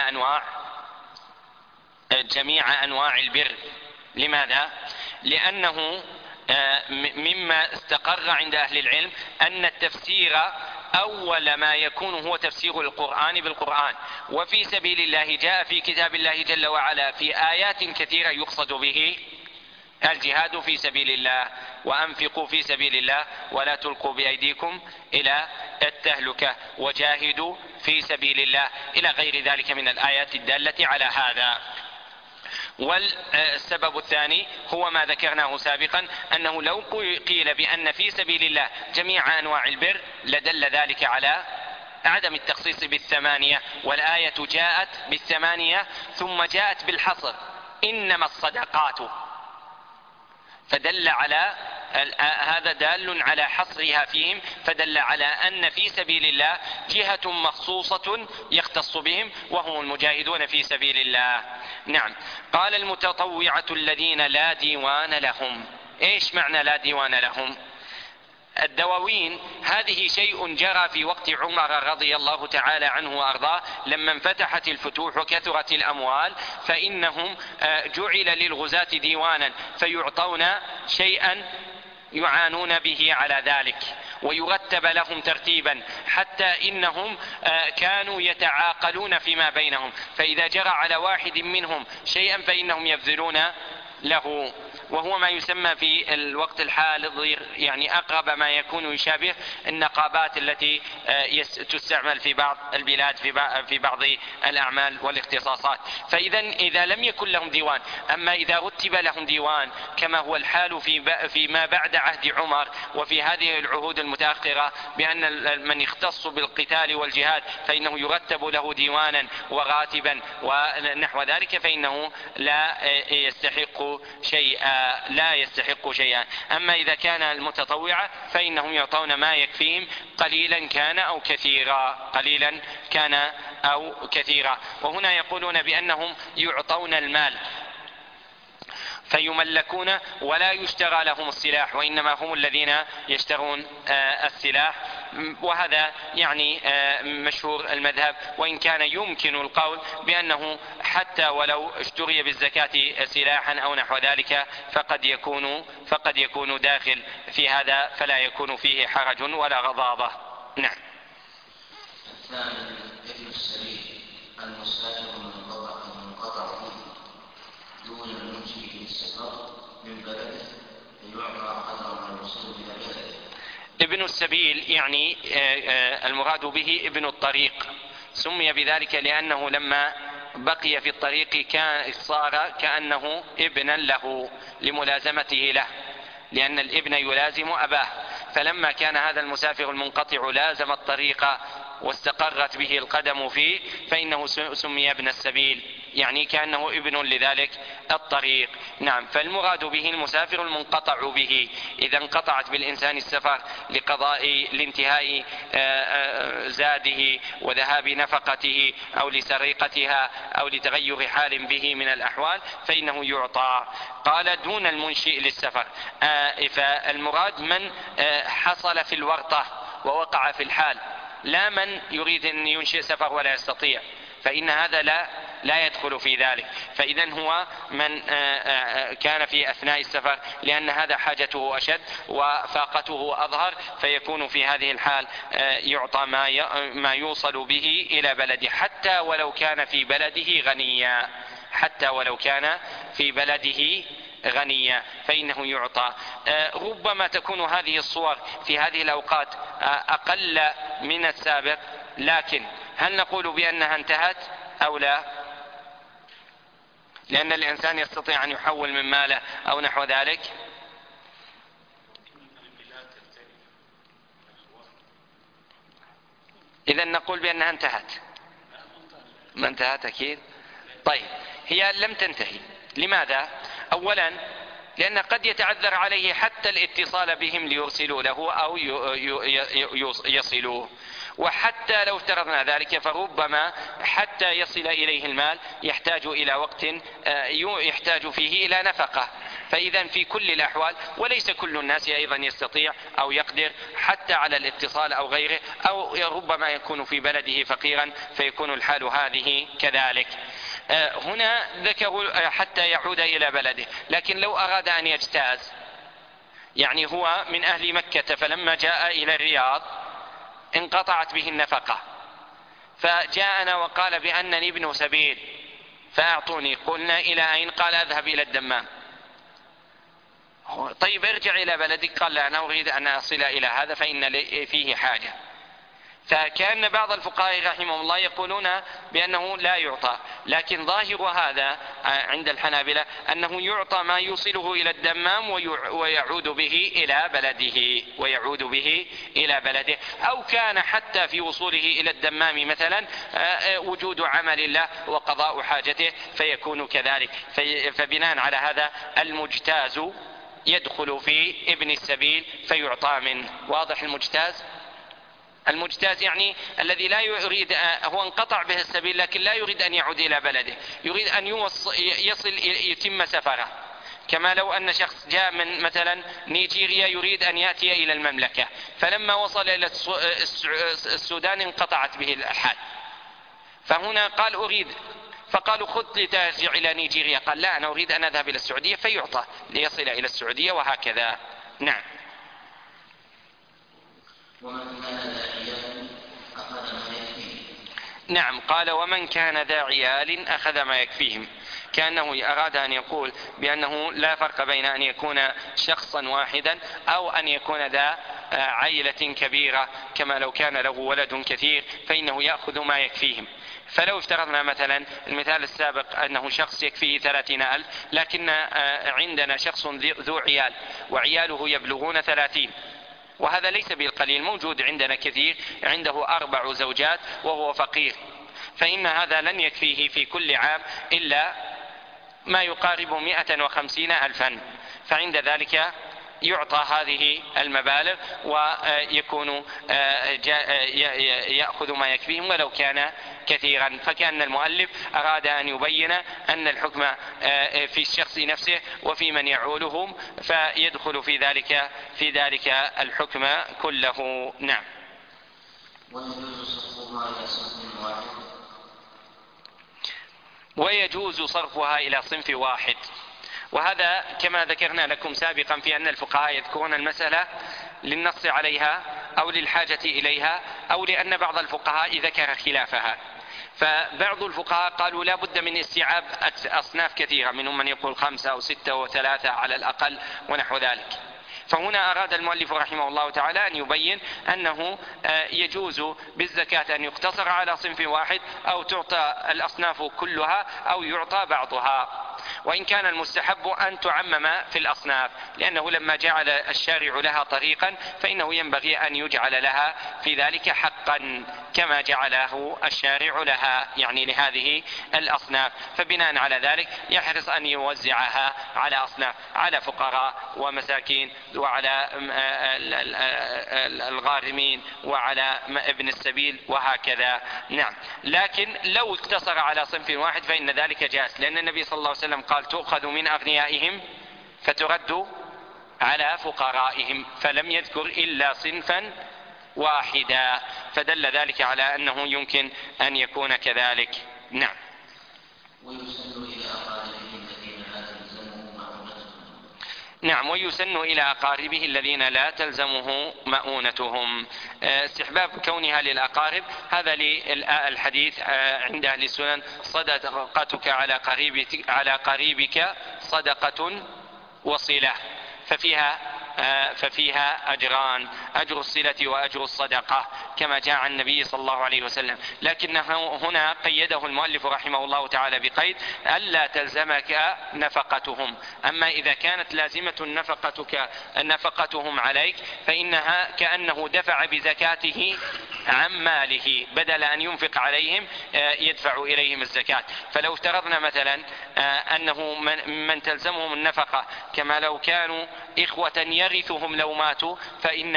جميع أنواع البر. لماذا؟ لأنه مما استقر عند أهل العلم أن التفسير أول ما يكون هو تفسير القرآن بالقرآن، وفي سبيل الله جاء في كتاب الله جل وعلا في آيات كثيرة يقصد به الجهاد في سبيل الله، وأنفقوا في سبيل الله ولا تلقوا بأيديكم إلى التهلكة، وجاهدوا في سبيل الله، إلى غير ذلك من الآيات الدالة على هذا. والسبب الثاني هو ما ذكرناه سابقا، أنه لو قيل بأن في سبيل الله جميع أنواع البر لدل ذلك على عدم التخصيص بالثمانية، والآية جاءت بالثمانية ثم جاءت بالحصر إنما الصدقات، فدل على هذا دال على حصرها فيهم، فدل على أن في سبيل الله جهة مخصوصة يختص بهم وهم المجاهدون في سبيل الله. نعم. قال المتطوعة الذين لا ديوان لهم. إيش معنى لا ديوان لهم؟ الدواوين هذه شيء جرى في وقت عمر رضي الله تعالى عنه وأرضاه، لما انفتحت الفتوح وكثرت الأموال فإنهم جعل للغزاة ديوانا فيعطون شيئا يعانون به على ذلك، ويرتب لهم ترتيبا، حتى إنهم كانوا يتعاقلون فيما بينهم، فإذا جرى على واحد منهم شيئا فإنهم يبذلون له، وهو ما يسمى في الوقت الحالي يعني أقرب ما يكون يشابه النقابات التي تستعمل في بعض البلاد في بعض الأعمال والاختصاصات. إذا لم يكن لهم ديوان، أما إذا رتب لهم ديوان كما هو الحال فيما بعد عهد عمر وفي هذه العهود المتأخرة، بأن من يختص بالقتال والجهاد فإنه يرتب له ديوانا وراتبا ونحو ذلك، فإنه لا يستحق شيئا. أما إذا كان المتطوعة فإنهم يعطون ما يكفيهم قليلا كان أو كثيرا. وهنا يقولون بأنهم يعطون المال فيملكون ولا يشترى لهم السلاح، وإنما هم الذين يشترون السلاح، وهذا يعني مشهور المذهب، وإن كان يمكن القول بأنه حتى ولو اشتري بالزكاة سلاحا أو نحو ذلك فقد يكون داخل في هذا، فلا يكون فيه حرج ولا غضاضة. نعم. الثامن ابن السبيل المسافر المنقطع دون المنشئ في السفر من بلده فيعطى قدر ما يوصل إلى بلده. ابن السبيل يعني المراد به ابن الطريق، سمي بذلك لأنه لما بقي في الطريق صار كأنه ابنا له لملازمته له، لأن الابن يلازم أباه، فلما كان هذا المسافر المنقطع لازم الطريق واستقرت به القدم فيه فإنه سمي ابن السبيل، يعني كأنه ابن لذلك الطريق. نعم. فالمراد به المسافر المنقطع به، إذا انقطعت بالإنسان السفر لانتهاء زاده وذهاب نفقته أو لسرقتها أو لتغير حال به من الأحوال فإنه يعطى. قال دون المنشئ للسفر، فالمراد من حصل في الورطة ووقع في الحال، لا من يريد أن ينشئ سفر ولا يستطيع، فإن هذا لا يدخل في ذلك. فإذا هو من كان في أثناء السفر، لأن هذا حاجته أشد وفاقته أظهر، فيكون في هذه الحال يعطى ما يوصل به إلى بلده، حتى ولو كان في بلده غنيا فإنه يعطى. ربما تكون هذه الصور في هذه الأوقات أقل من السابق، لكن هل نقول بأنها انتهت أو لا؟ لأن الإنسان يستطيع أن يحول من ماله أو نحو ذلك. إذا نقول بأنها انتهت. ما انتهت أكيد. طيب هي لم تنتهي. لماذا؟ أولا لأن قد يتعذر عليه حتى الاتصال بهم ليرسلوا له أو يصلوه، وحتى لو افترضنا ذلك فربما حتى يصل إليه المال يحتاج إلى وقت يحتاج فيه إلى نفقة. فإذا في كل الأحوال، وليس كل الناس أيضا يستطيع أو يقدر حتى على الاتصال أو غيره، أو ربما يكون في بلده فقيرا فيكون الحال هذه كذلك. هنا ذكروا حتى يعود إلى بلده، لكن لو أراد أن يجتاز، يعني هو من أهل مكة فلما جاء إلى الرياض انقطعت به النفقة، فجاءنا وقال بأنني ابن سبيل فأعطوني. قلنا إلى أين؟ قال أذهب إلى الدمام. طيب ارجع إلى بلدك. قال لا، أنا أريد أن أصل إلى هذا فإن لي فيه حاجة. فكان بعض الفقهاء رحمهم الله يقولون بأنه لا يعطى، لكن ظاهر هذا عند الحنابلة أنه يعطى ما يوصله إلى الدمام ويعود به إلى بلده أو كان حتى في وصوله إلى الدمام مثلا وجود عمل له وقضاء حاجته فيكون كذلك. فبناء على هذا المجتاز يدخل في ابن السبيل فيعطى منه. واضح المجتاز يعني الذي لا يريد، هو انقطع به السبيل لكن لا يريد أن يعود إلى بلده، يريد أن يصل يتم سفره. كما لو أن شخص جاء من مثلا نيجيريا يريد أن يأتي إلى المملكة، فلما وصل إلى السودان انقطعت به الحال، فهنا قال أريد، فقالوا خذ لترجع إلى نيجيريا، قال لا، أنا أريد أن أذهب إلى السعودية، فيعطى ليصل إلى السعودية وهكذا. نعم. نعم، قال ومن كان ذا عيال أخذ ما يكفيهم، كأنه أراد أن يقول بأنه لا فرق بين أن يكون شخصا واحدا أو أن يكون ذا عائلة كبيرة، كما لو كان له ولد كثير فإنه يأخذ ما يكفيهم. فلو افترضنا مثلا المثال السابق أنه شخص يكفيه 30,000، لكن عندنا شخص ذو عيال وعياله يبلغون 30، وهذا ليس بالقليل، موجود عندنا كثير عنده 4 زوجات وهو فقير، فإن هذا لن يكفيه في كل عام إلا ما يقارب 150,000، فعند ذلك يعطى هذه المبالغ ويكون يأخذ ما يكفيهم ولو كان كثيرا. فكان المؤلف أراد أن يبين أن الحكم في الشخص نفسه وفي من يعولهم، فيدخل في ذلك الحكم كله. نعم. ويجوز صرفها إلى صنف واحد، وهذا كما ذكرنا لكم سابقا في أن الفقهاء يذكرون المسألة للنص عليها أو للحاجة إليها أو لأن بعض الفقهاء ذكر خلافها. فبعض الفقهاء قالوا لا بد من استيعاب أصناف كثيرة، منهم من يقول 5 أو 6 و3 على الأقل ونحو ذلك. فهنا أراد المؤلف رحمه الله تعالى أن يبين أنه يجوز بالزكاة أن يقتصر على صنف واحد أو تعطى الأصناف كلها أو يعطى بعضها، وإن كان المستحب أن تعمم في الأصناف، لأنه لما جعل الشارع لها طريقا فإنه ينبغي أن يجعل لها في ذلك حقا كما جعله الشارع لها، يعني لهذه الأصناف. فبناء على ذلك يحرص أن يوزعها على أصناف، على فقراء ومساكين وعلى الغارمين وعلى ابن السبيل وهكذا. نعم. لكن لو اقتصر على صنف واحد فإن ذلك جائز، لأن النبي صلى الله عليه وسلم قال تؤخذ من أغنيائهم فترد على فقرائهم، فلم يذكر إلا صنفا واحدا، فدل ذلك على أنه يمكن أن يكون كذلك. نعم. نعم، ويسن إلى أقاربه الذين لا تلزمه مؤونتهم. استحباب كونها للأقارب، هذا للحديث عند أهل السنن صدقتك على قريبك صدقة وصلة، ففيها ففيها أجران: أجر الصلة وأجر الصدقة كما جاء عن النبي صلى الله عليه وسلم، لكنه هنا قيده المؤلف رحمه الله تعالى بقيد: ألا تلزمك نفقتهم. أما إذا كانت لازمة نفقتهم عليك فإنها كأنه دفع بزكاته عن ماله، بدل أن ينفق عليهم يدفع إليهم الزكاة. فلو افترضنا مثلا أنه من تلزمهم النفقة كما لو كانوا إخوة يرثهم لو ماتوا، فإن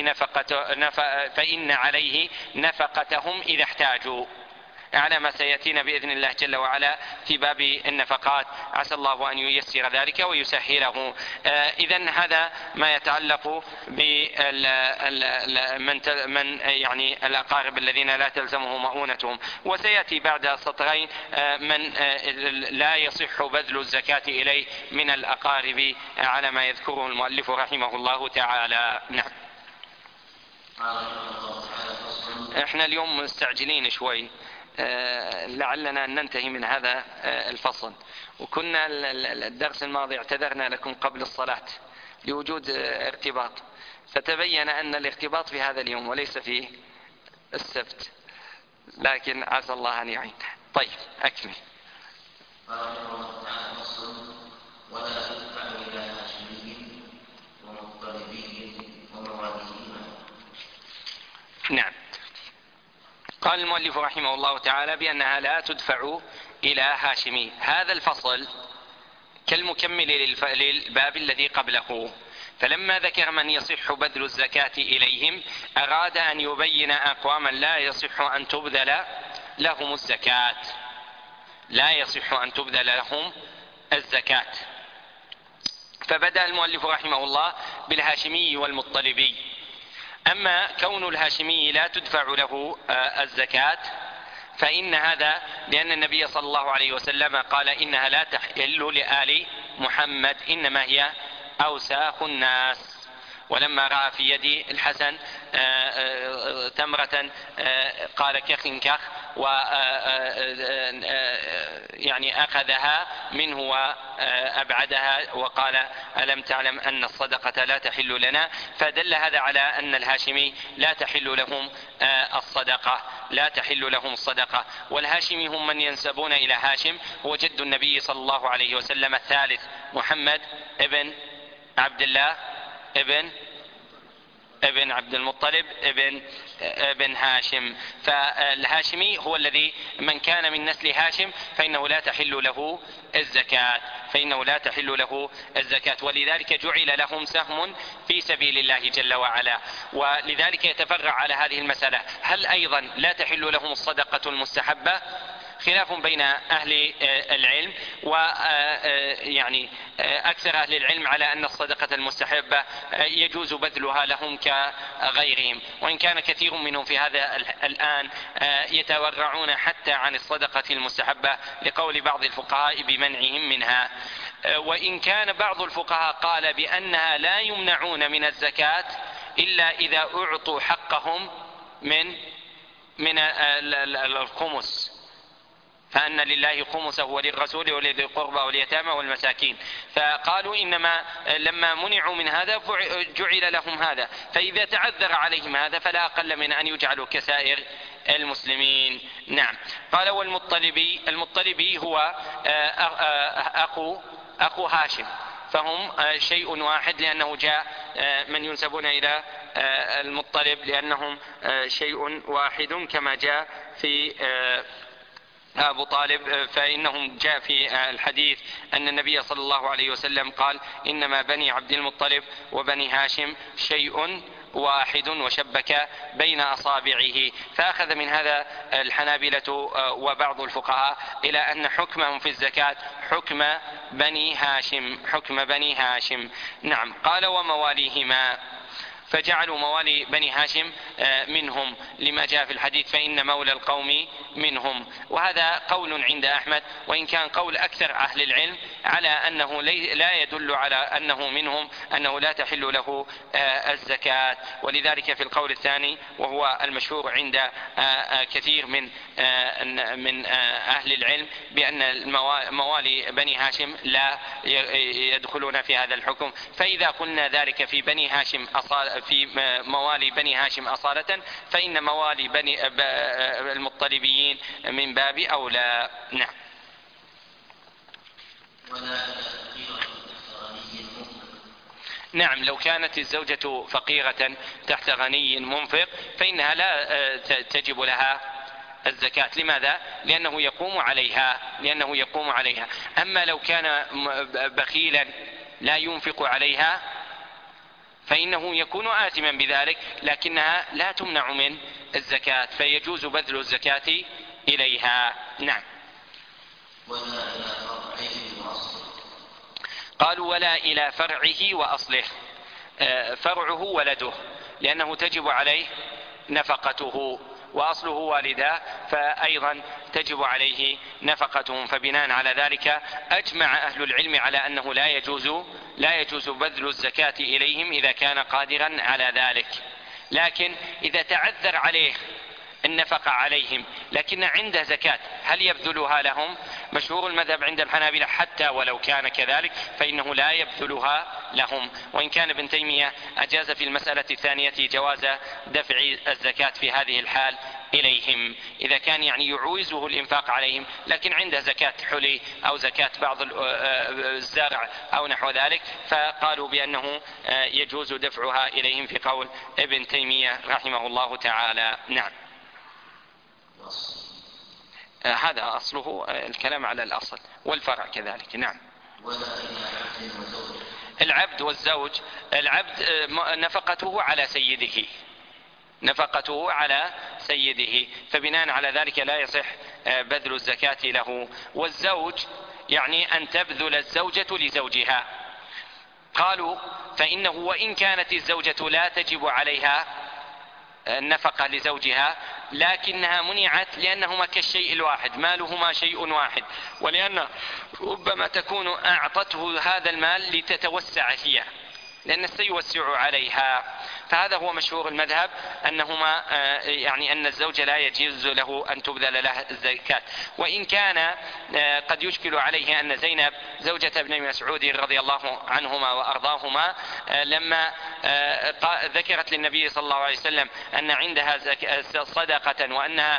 عليه نفقتهم إذا احتاجوا، على ما سيأتينا بإذن الله جل وعلا في باب النفقات. عسى الله أن ييسر ذلك ويسهله. إذن هذا ما يتعلق بمن يعني الأقارب الذين لا تلزمهم مؤونتهم. وسيأتي بعد سطرين من لا يصح بذل الزكاة إليه من الأقارب على ما يذكره المؤلف رحمه الله تعالى. نعم. احنا اليوم مستعجلين شوي، لعلنا أن ننتهي من هذا الفصل، وكنا الدرس الماضي اعتذرنا لكم قبل الصلاة لوجود ارتباط، فتبين أن الارتباط في هذا اليوم وليس في السبت، لكن عسى الله أن يعين. طيب أكمل. ولا تدفع إلى هاشمي ومطلبي ومواليهما. نعم. قال المؤلف رحمه الله تعالى بأنها لا تدفع إلى هاشمي. هذا الفصل كالمكمل للباب الذي قبله، فلما ذكر من يصح بذل الزكاة إليهم أراد أن يبين أقواما لا يصح أن تبذل لهم الزكاة، لا يصح أن تبذل لهم الزكاة. فبدأ المؤلف رحمه الله بالهاشمي والمطلبي. أما كون الهاشمي لا تدفع له الزكاة فإن هذا لأن النبي صلى الله عليه وسلم قال: إنها لا تحل لآل محمد، إنما هي أوساخ الناس. ولما رأى في يد الحسن تمرة قال: كخ كخ، يعني أخذها منه وأبعدها وقال: ألم تعلم أن الصدقة لا تحل لنا؟ فدل هذا على أن الهاشمي لا تحل لهم الصدقة، لا تحل لهم الصدقة. والهاشمي هم من ينسبون إلى هاشم، هو جد النبي صلى الله عليه وسلم الثالث، محمد ابن عبد الله ابن عبد المطلب ابن هاشم. فالهاشمي هو الذي من كان من نسل هاشم فإنه لا تحل له الزكاة، ولذلك جعل لهم سهم في سبيل الله جل وعلا. ولذلك يتفرع على هذه المسألة: هل أيضا لا تحل لهم الصدقة المستحبة؟ خلاف بين أهل العلم، ويعني أكثر أهل العلم على أن الصدقة المستحبة يجوز بذلها لهم كغيرهم، وإن كان كثير منهم في هذا الآن يتورعون حتى عن الصدقة المستحبة لقول بعض الفقهاء بمنعهم منها. وإن كان بعض الفقهاء قال بأنها لا يمنعون من الزكاة إلا إذا أعطوا حقهم من الخمس، فأن لله خمسه وللرسول ولذي القربى واليتامى والمساكين. فقالوا إنما لما منعوا من هذا جعل لهم هذا، فإذا تعذر عليهم هذا فلا أقل من أن يجعلوا كسائر المسلمين. نعم. قال: المطلبي هو أخو هاشم، فهم شيء واحد، لأنه جاء من ينسبون إلى المطلب لأنهم شيء واحد، كما جاء في أبو طالب، فإنهم جاء في الحديث أن النبي صلى الله عليه وسلم قال: إنما بني عبد المطلب وبني هاشم شيء واحد، وشبك بين أصابعه. فأخذ من هذا الحنابلة وبعض الفقهاء إلى أن حكمهم في الزكاة حكم بني هاشم. نعم. قال: ومواليهما. فجعلوا موالي بني هاشم منهم، لما جاء في الحديث فإن مولى القوم منهم. وهذا قول عند أحمد، وإن كان قول أكثر أهل العلم على أنه لا يدل على أنه منهم، أنه لا تحل له الزكاة. ولذلك في القول الثاني وهو المشهور عند كثير من أهل العلم بأن موالي بني هاشم لا يدخلون في هذا الحكم. فإذا قلنا ذلك في بني هاشم في موالي بني هاشم أصالة، فإن موالي بني المطلبيين من باب أولى. نعم. نعم، لو كانت الزوجة فقيرة تحت غني منفق فإنها لا تجب لها الزكاة. لماذا؟ لأنه يقوم عليها. أما لو كان بخيلا لا ينفق عليها فإنه يكون آثما بذلك، لكنها لا تمنع من الزكاة، فيجوز بذل الزكاة إليها. نعم. قالوا ولا إلى فرعه وأصله. فرعه ولده لأنه تجب عليه نفقته، وأصله والده فأيضا تجب عليه نفقتهم. فبناء على ذلك أجمع أهل العلم على أنه لا يجوز بذل الزكاة إليهم إذا كان قادرا على ذلك. لكن إذا تعذر عليه النفقة عليهم لكن عنده زكاة، هل يبذلها لهم؟ مشهور المذهب عند الحنابلة حتى ولو كان كذلك فإنه لا يبذلها لهم. وإن كان ابن تيمية أجاز في المسألة الثانية جواز دفع الزكاة في هذه الحال إليهم، إذا كان يعوزه الإنفاق عليهم لكن عنده زكاة حلي أو زكاة بعض الزرع أو نحو ذلك، فقالوا بأنه يجوز دفعها إليهم في قول ابن تيمية رحمه الله تعالى. نعم. هذا أصله الكلام على الأصل، والفرع كذلك. نعم. العبد والزوج، العبد نفقته على سيده، فبناء على ذلك لا يصح بذل الزكاة له. والزوج أن تبذل الزوجة لزوجها. قالوا فإنه وإن كانت الزوجة لا تجب عليها النفقة لزوجها لكنها منعت لأنهما كالشيء الواحد، مالهما شيء واحد، ولأن ربما تكون أعطته هذا المال لتتوسع هي لأن سيوسع عليها. فهذا هو مشهور المذهب أنهما أن الزوج لا يجوز له أن تبذل له الزكاة. وإن كان قد يشكل عليه أن زينب زوجة ابن مسعود رضي الله عنهما وأرضاهما لما ذكرت للنبي صلى الله عليه وسلم أن عندها صدقة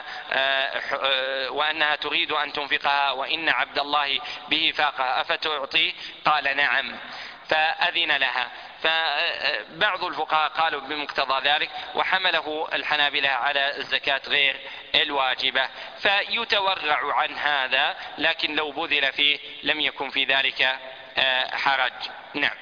وأنها تريد أن تنفقها وإن عبد الله به فاقة أفتعطيه؟ قال نعم، فأذن لها. فبعض الفقهاء قالوا بمقتضى ذلك وحمله الحنابلة على الزكاة غير الواجبة، فيتورع عن هذا، لكن لو بذل فيه لم يكن في ذلك حرج. نعم.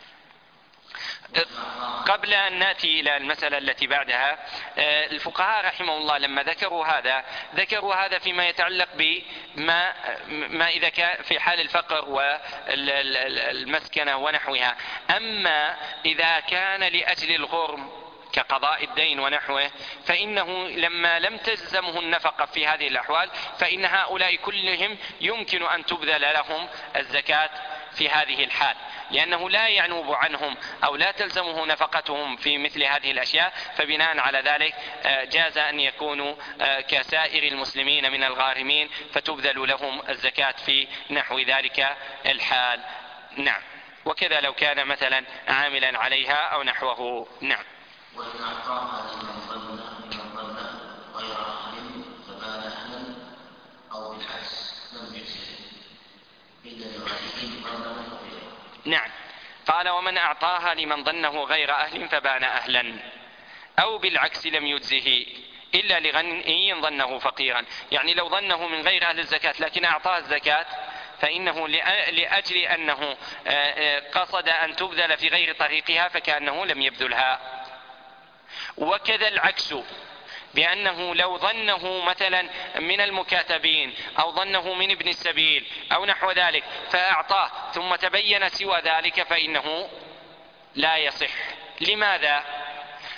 قبل أن نأتي إلى المسألة التي بعدها، الفقهاء رحمه الله لما ذكروا هذا فيما يتعلق بما إذا كان في حال الفقر والمسكنة ونحوها. أما إذا كان لأجل الغرم كقضاء الدين ونحوه فإنه لما لم تلزمه النفقة في هذه الأحوال فإن هؤلاء كلهم يمكن أن تبذل لهم الزكاة في هذه الحال، لأنه لا ينوب عنهم أو لا تلزمه نفقتهم في مثل هذه الأشياء، فبناء على ذلك جاز أن يكونوا كسائر المسلمين من الغارمين فتبذل لهم الزكاة في نحو ذلك الحال. نعم. وكذا لو كان مثلا عاملا عليها أو نحوه. نعم. وإن أعطاها لمن ظن غير أهل فبان أهلا أو بالعكس لم يجزه إلا لغيرهم ظنا فقيرا. نعم. قال ومن أعطاها لمن ظنه غير أهل فبان أهلا أو بالعكس لم يجزه إلا لغني ظنه فقيرا. لو ظنه من غير أهل الزكاة لكن أعطاه الزكاة فإنه لأجل أنه قصد أن تبذل في غير طريقها فكأنه لم يبذلها. وكذا العكس، بأنه لو ظنه مثلا من المكاتبين أو ظنه من ابن السبيل أو نحو ذلك فأعطاه ثم تبين سوى ذلك فإنه لا يصح. لماذا؟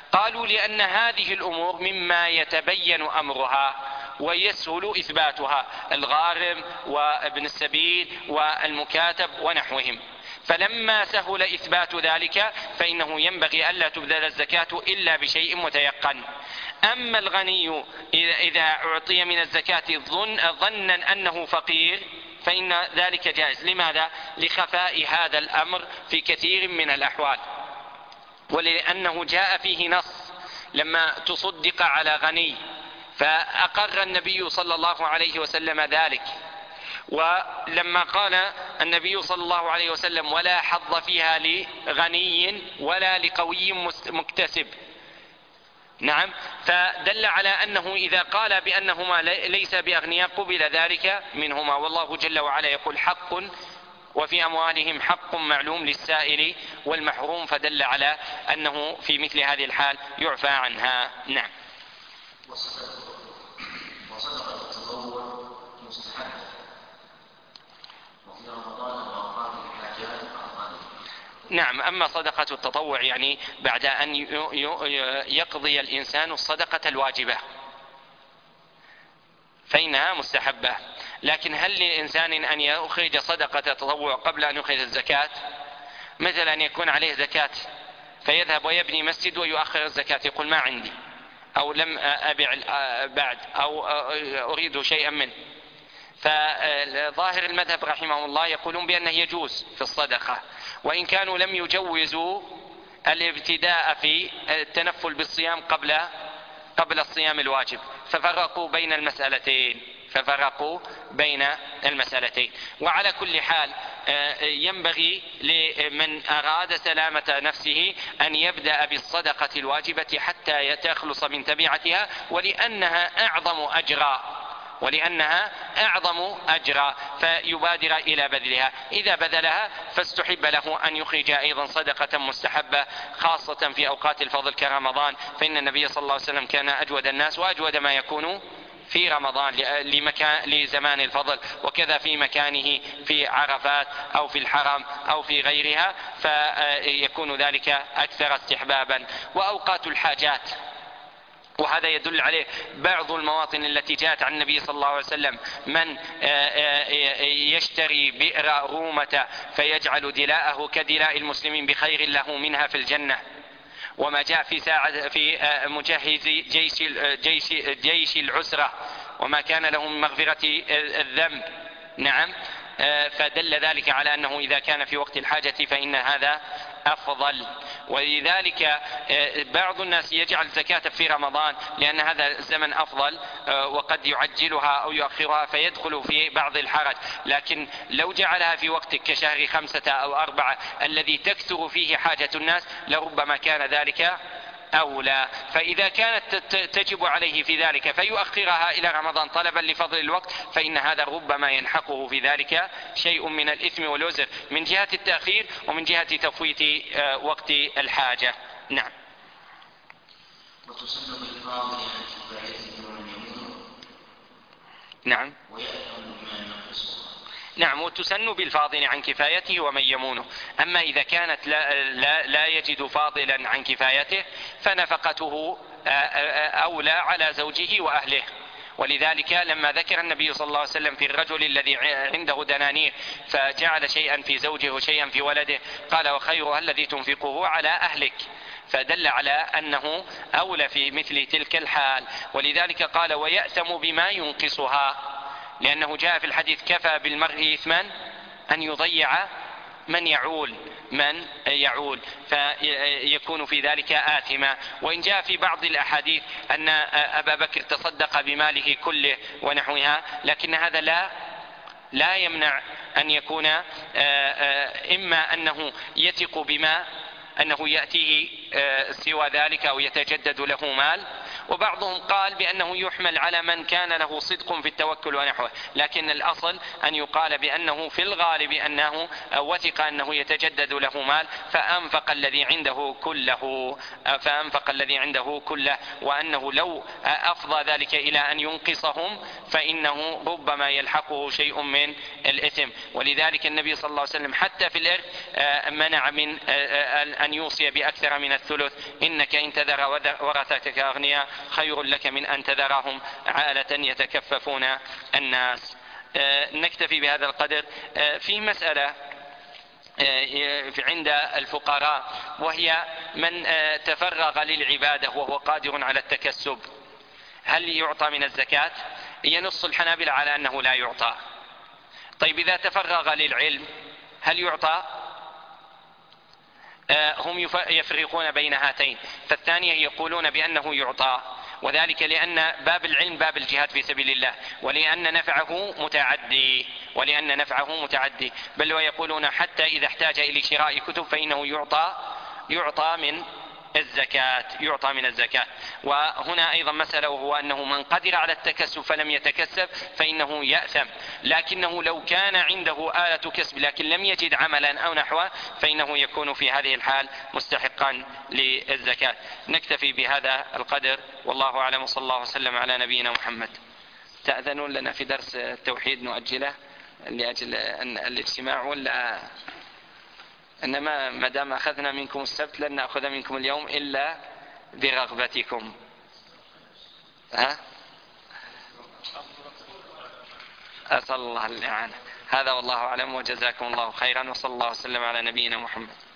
قالوا لأن هذه الأمور مما يتبين أمرها ويسهل إثباتها، الغارم وابن السبيل والمكاتب ونحوهم، فلما سهل إثبات ذلك فإنه ينبغي ألا تبذل الزكاة إلا بشيء متيقن. أما الغني إذا أعطي من الزكاة ظنا أنه فقير فإن ذلك جائز. لماذا؟ لخفاء هذا الأمر في كثير من الأحوال، ولأنه جاء فيه نص لما تصدق على غني فأقر النبي صلى الله عليه وسلم ذلك، ولما قال النبي صلى الله عليه وسلم ولا حظ فيها لغني ولا لقوي مكتسب، نعم، فدل على أنه إذا قال بأنهما ليس بأغنياء قبل ذلك منهما، والله جل وعلا يقول حق وفي أموالهم حق معلوم للسائل والمحروم، فدل على أنه في مثل هذه الحال يعفى عنها. نعم. وصدقة التطوع مستحبة وفي رمضان وأوقات الحاجات أفضل. نعم. أما صدقة التطوع يعني بعد أن يقضي الإنسان الصدقة الواجبة فإنها مستحبة، لكن هل للإنسان أن يخرج صدقة تطوع قبل أن يخرج الزكاة؟ مثلا أن يكون عليه زكاة فيذهب ويبني مسجد ويؤخر الزكاة، يقول ما عندي أو لم أبيع بعد أو أريد شيئا منه. فظاهر المذهب رحمه الله يقولون بأنه يجوز في الصدقة، وإن كانوا لم يجوزوا الابتداء في التنفل بالصيام قبل الصيام الواجب، ففرقوا بين المسألتين. وعلى كل حال ينبغي لمن أراد سلامة نفسه أن يبدأ بالصدقة الواجبة حتى تخلص من تبعتها، ولأنها أعظم أجرا فيبادر إلى بذلها. إذا بذلها فاستحب له أن يخرج أيضا صدقة مستحبة خاصة في أوقات الفضل كرمضان، فإن النبي صلى الله عليه وسلم كان أجود الناس وأجود ما يكون في رمضان لزمان الفضل، وكذا في مكانه في عرفات أو في الحرم أو في غيرها، فيكون ذلك أكثر استحبابا. وأوقات الحاجات، وهذا يدل عليه بعض المواطن التي جاءت عن النبي صلى الله عليه وسلم، من يشتري بئر رومة فيجعل دلاءه كدلاء المسلمين بخير له منها في الجنة، وما جاء في مجهز جيش العسرة وما كان له من مغفرة الذنب، نعم، فدل ذلك على أنه إذا كان في وقت الحاجة فإن هذا أفضل. ولذلك بعض الناس يجعل الزكاة في رمضان لأن هذا الزمن أفضل، وقد يعجلها أو يؤخرها فيدخل في بعض الحرج، لكن لو جعلها في وقت كشهر 5 أو 4 الذي تكثر فيه حاجة الناس لربما كان ذلك أولى. فإذا كانت تجب عليه في ذلك فيؤخرها إلى رمضان طلبا لفضل الوقت، فإن هذا ربما ينحقه في ذلك شيء من الإثم والوزر من جهة التأخير ومن جهة تفويت وقت الحاجة. نعم. وتسن بالفاضل عن كفايته ومن يمونه. نعم. ويأثم بما ينقصه. نعم، وتسن بالفاضل عن كفايته ومن يمونه. أما إذا كانت لا يجد فاضلا عن كفايته فنفقته أولى على زوجه وأهله. ولذلك لما ذكر النبي صلى الله عليه وسلم في الرجل الذي عنده دنانير فجعل شيئا في زوجه وشيئا في ولده قال وخيرها الذي تنفقه على أهلك، فدل على أنه أولى في مثل تلك الحال. ولذلك قال ويأثم بما ينقصها، لأنه جاء في الحديث كفى بالمرء إثما أن يضيع من يعول فيكون في ذلك آثما. وإن جاء في بعض الأحاديث أن أبا بكر تصدق بماله كله ونحوها، لكن هذا لا يمنع أن يكون إما أنه يثق بما أنه يأتيه سوى ذلك أو يتجدد له مال، وبعضهم قال بأنه يحمل على من كان له صدق في التوكل ونحوه، لكن الأصل أن يقال بأنه في الغالب أنه وثق أنه يتجدد له مال فأنفق الذي عنده كله، وأنه لو أفضى ذلك إلى أن ينقصهم فإنه ربما يلحقه شيء من الإثم. ولذلك النبي صلى الله عليه وسلم حتى في الإرث منع من أن يوصي بأكثر من الثلث: إنك إن تذر ورثتك أغنياء خير لك من أن تذرهم عالة يتكففون الناس. نكتفي بهذا القدر. في مسألة عند الفقراء، وهي من تفرغ للعبادة وهو قادر على التكسب، هل يعطى من الزكاة؟ ينص الحنابلة على أنه لا يعطى. طيب إذا تفرغ للعلم هل يعطى؟ هم يفرقون بين هاتين، فالثانية يقولون بأنه يعطى، وذلك لأن باب العلم باب الجهاد في سبيل الله، ولأن نفعه متعدي، بل ويقولون حتى إذا احتاج إلى شراء كتب فإنه يعطى من الزكاة. وهنا أيضا مسألة، وهو أنه من قدر على التكسب فلم يتكسب فإنه يأثم، لكنه لو كان عنده آلة كسب لكن لم يجد عملا أو نحوه فإنه يكون في هذه الحال مستحقا للزكاة. نكتفي بهذا القدر، والله أعلم، صلى الله وسلم على نبينا محمد. تأذنون لنا في درس التوحيد نؤجله لأجل الاجتماع، ولا إنما ما دام أخذنا منكم السبت لن نأخذ منكم اليوم إلا برغبتكم؟ أسأل الله الإعانة. هذا والله أعلم، وجزاكم الله خيرا، وصلى الله وسلم على نبينا محمد.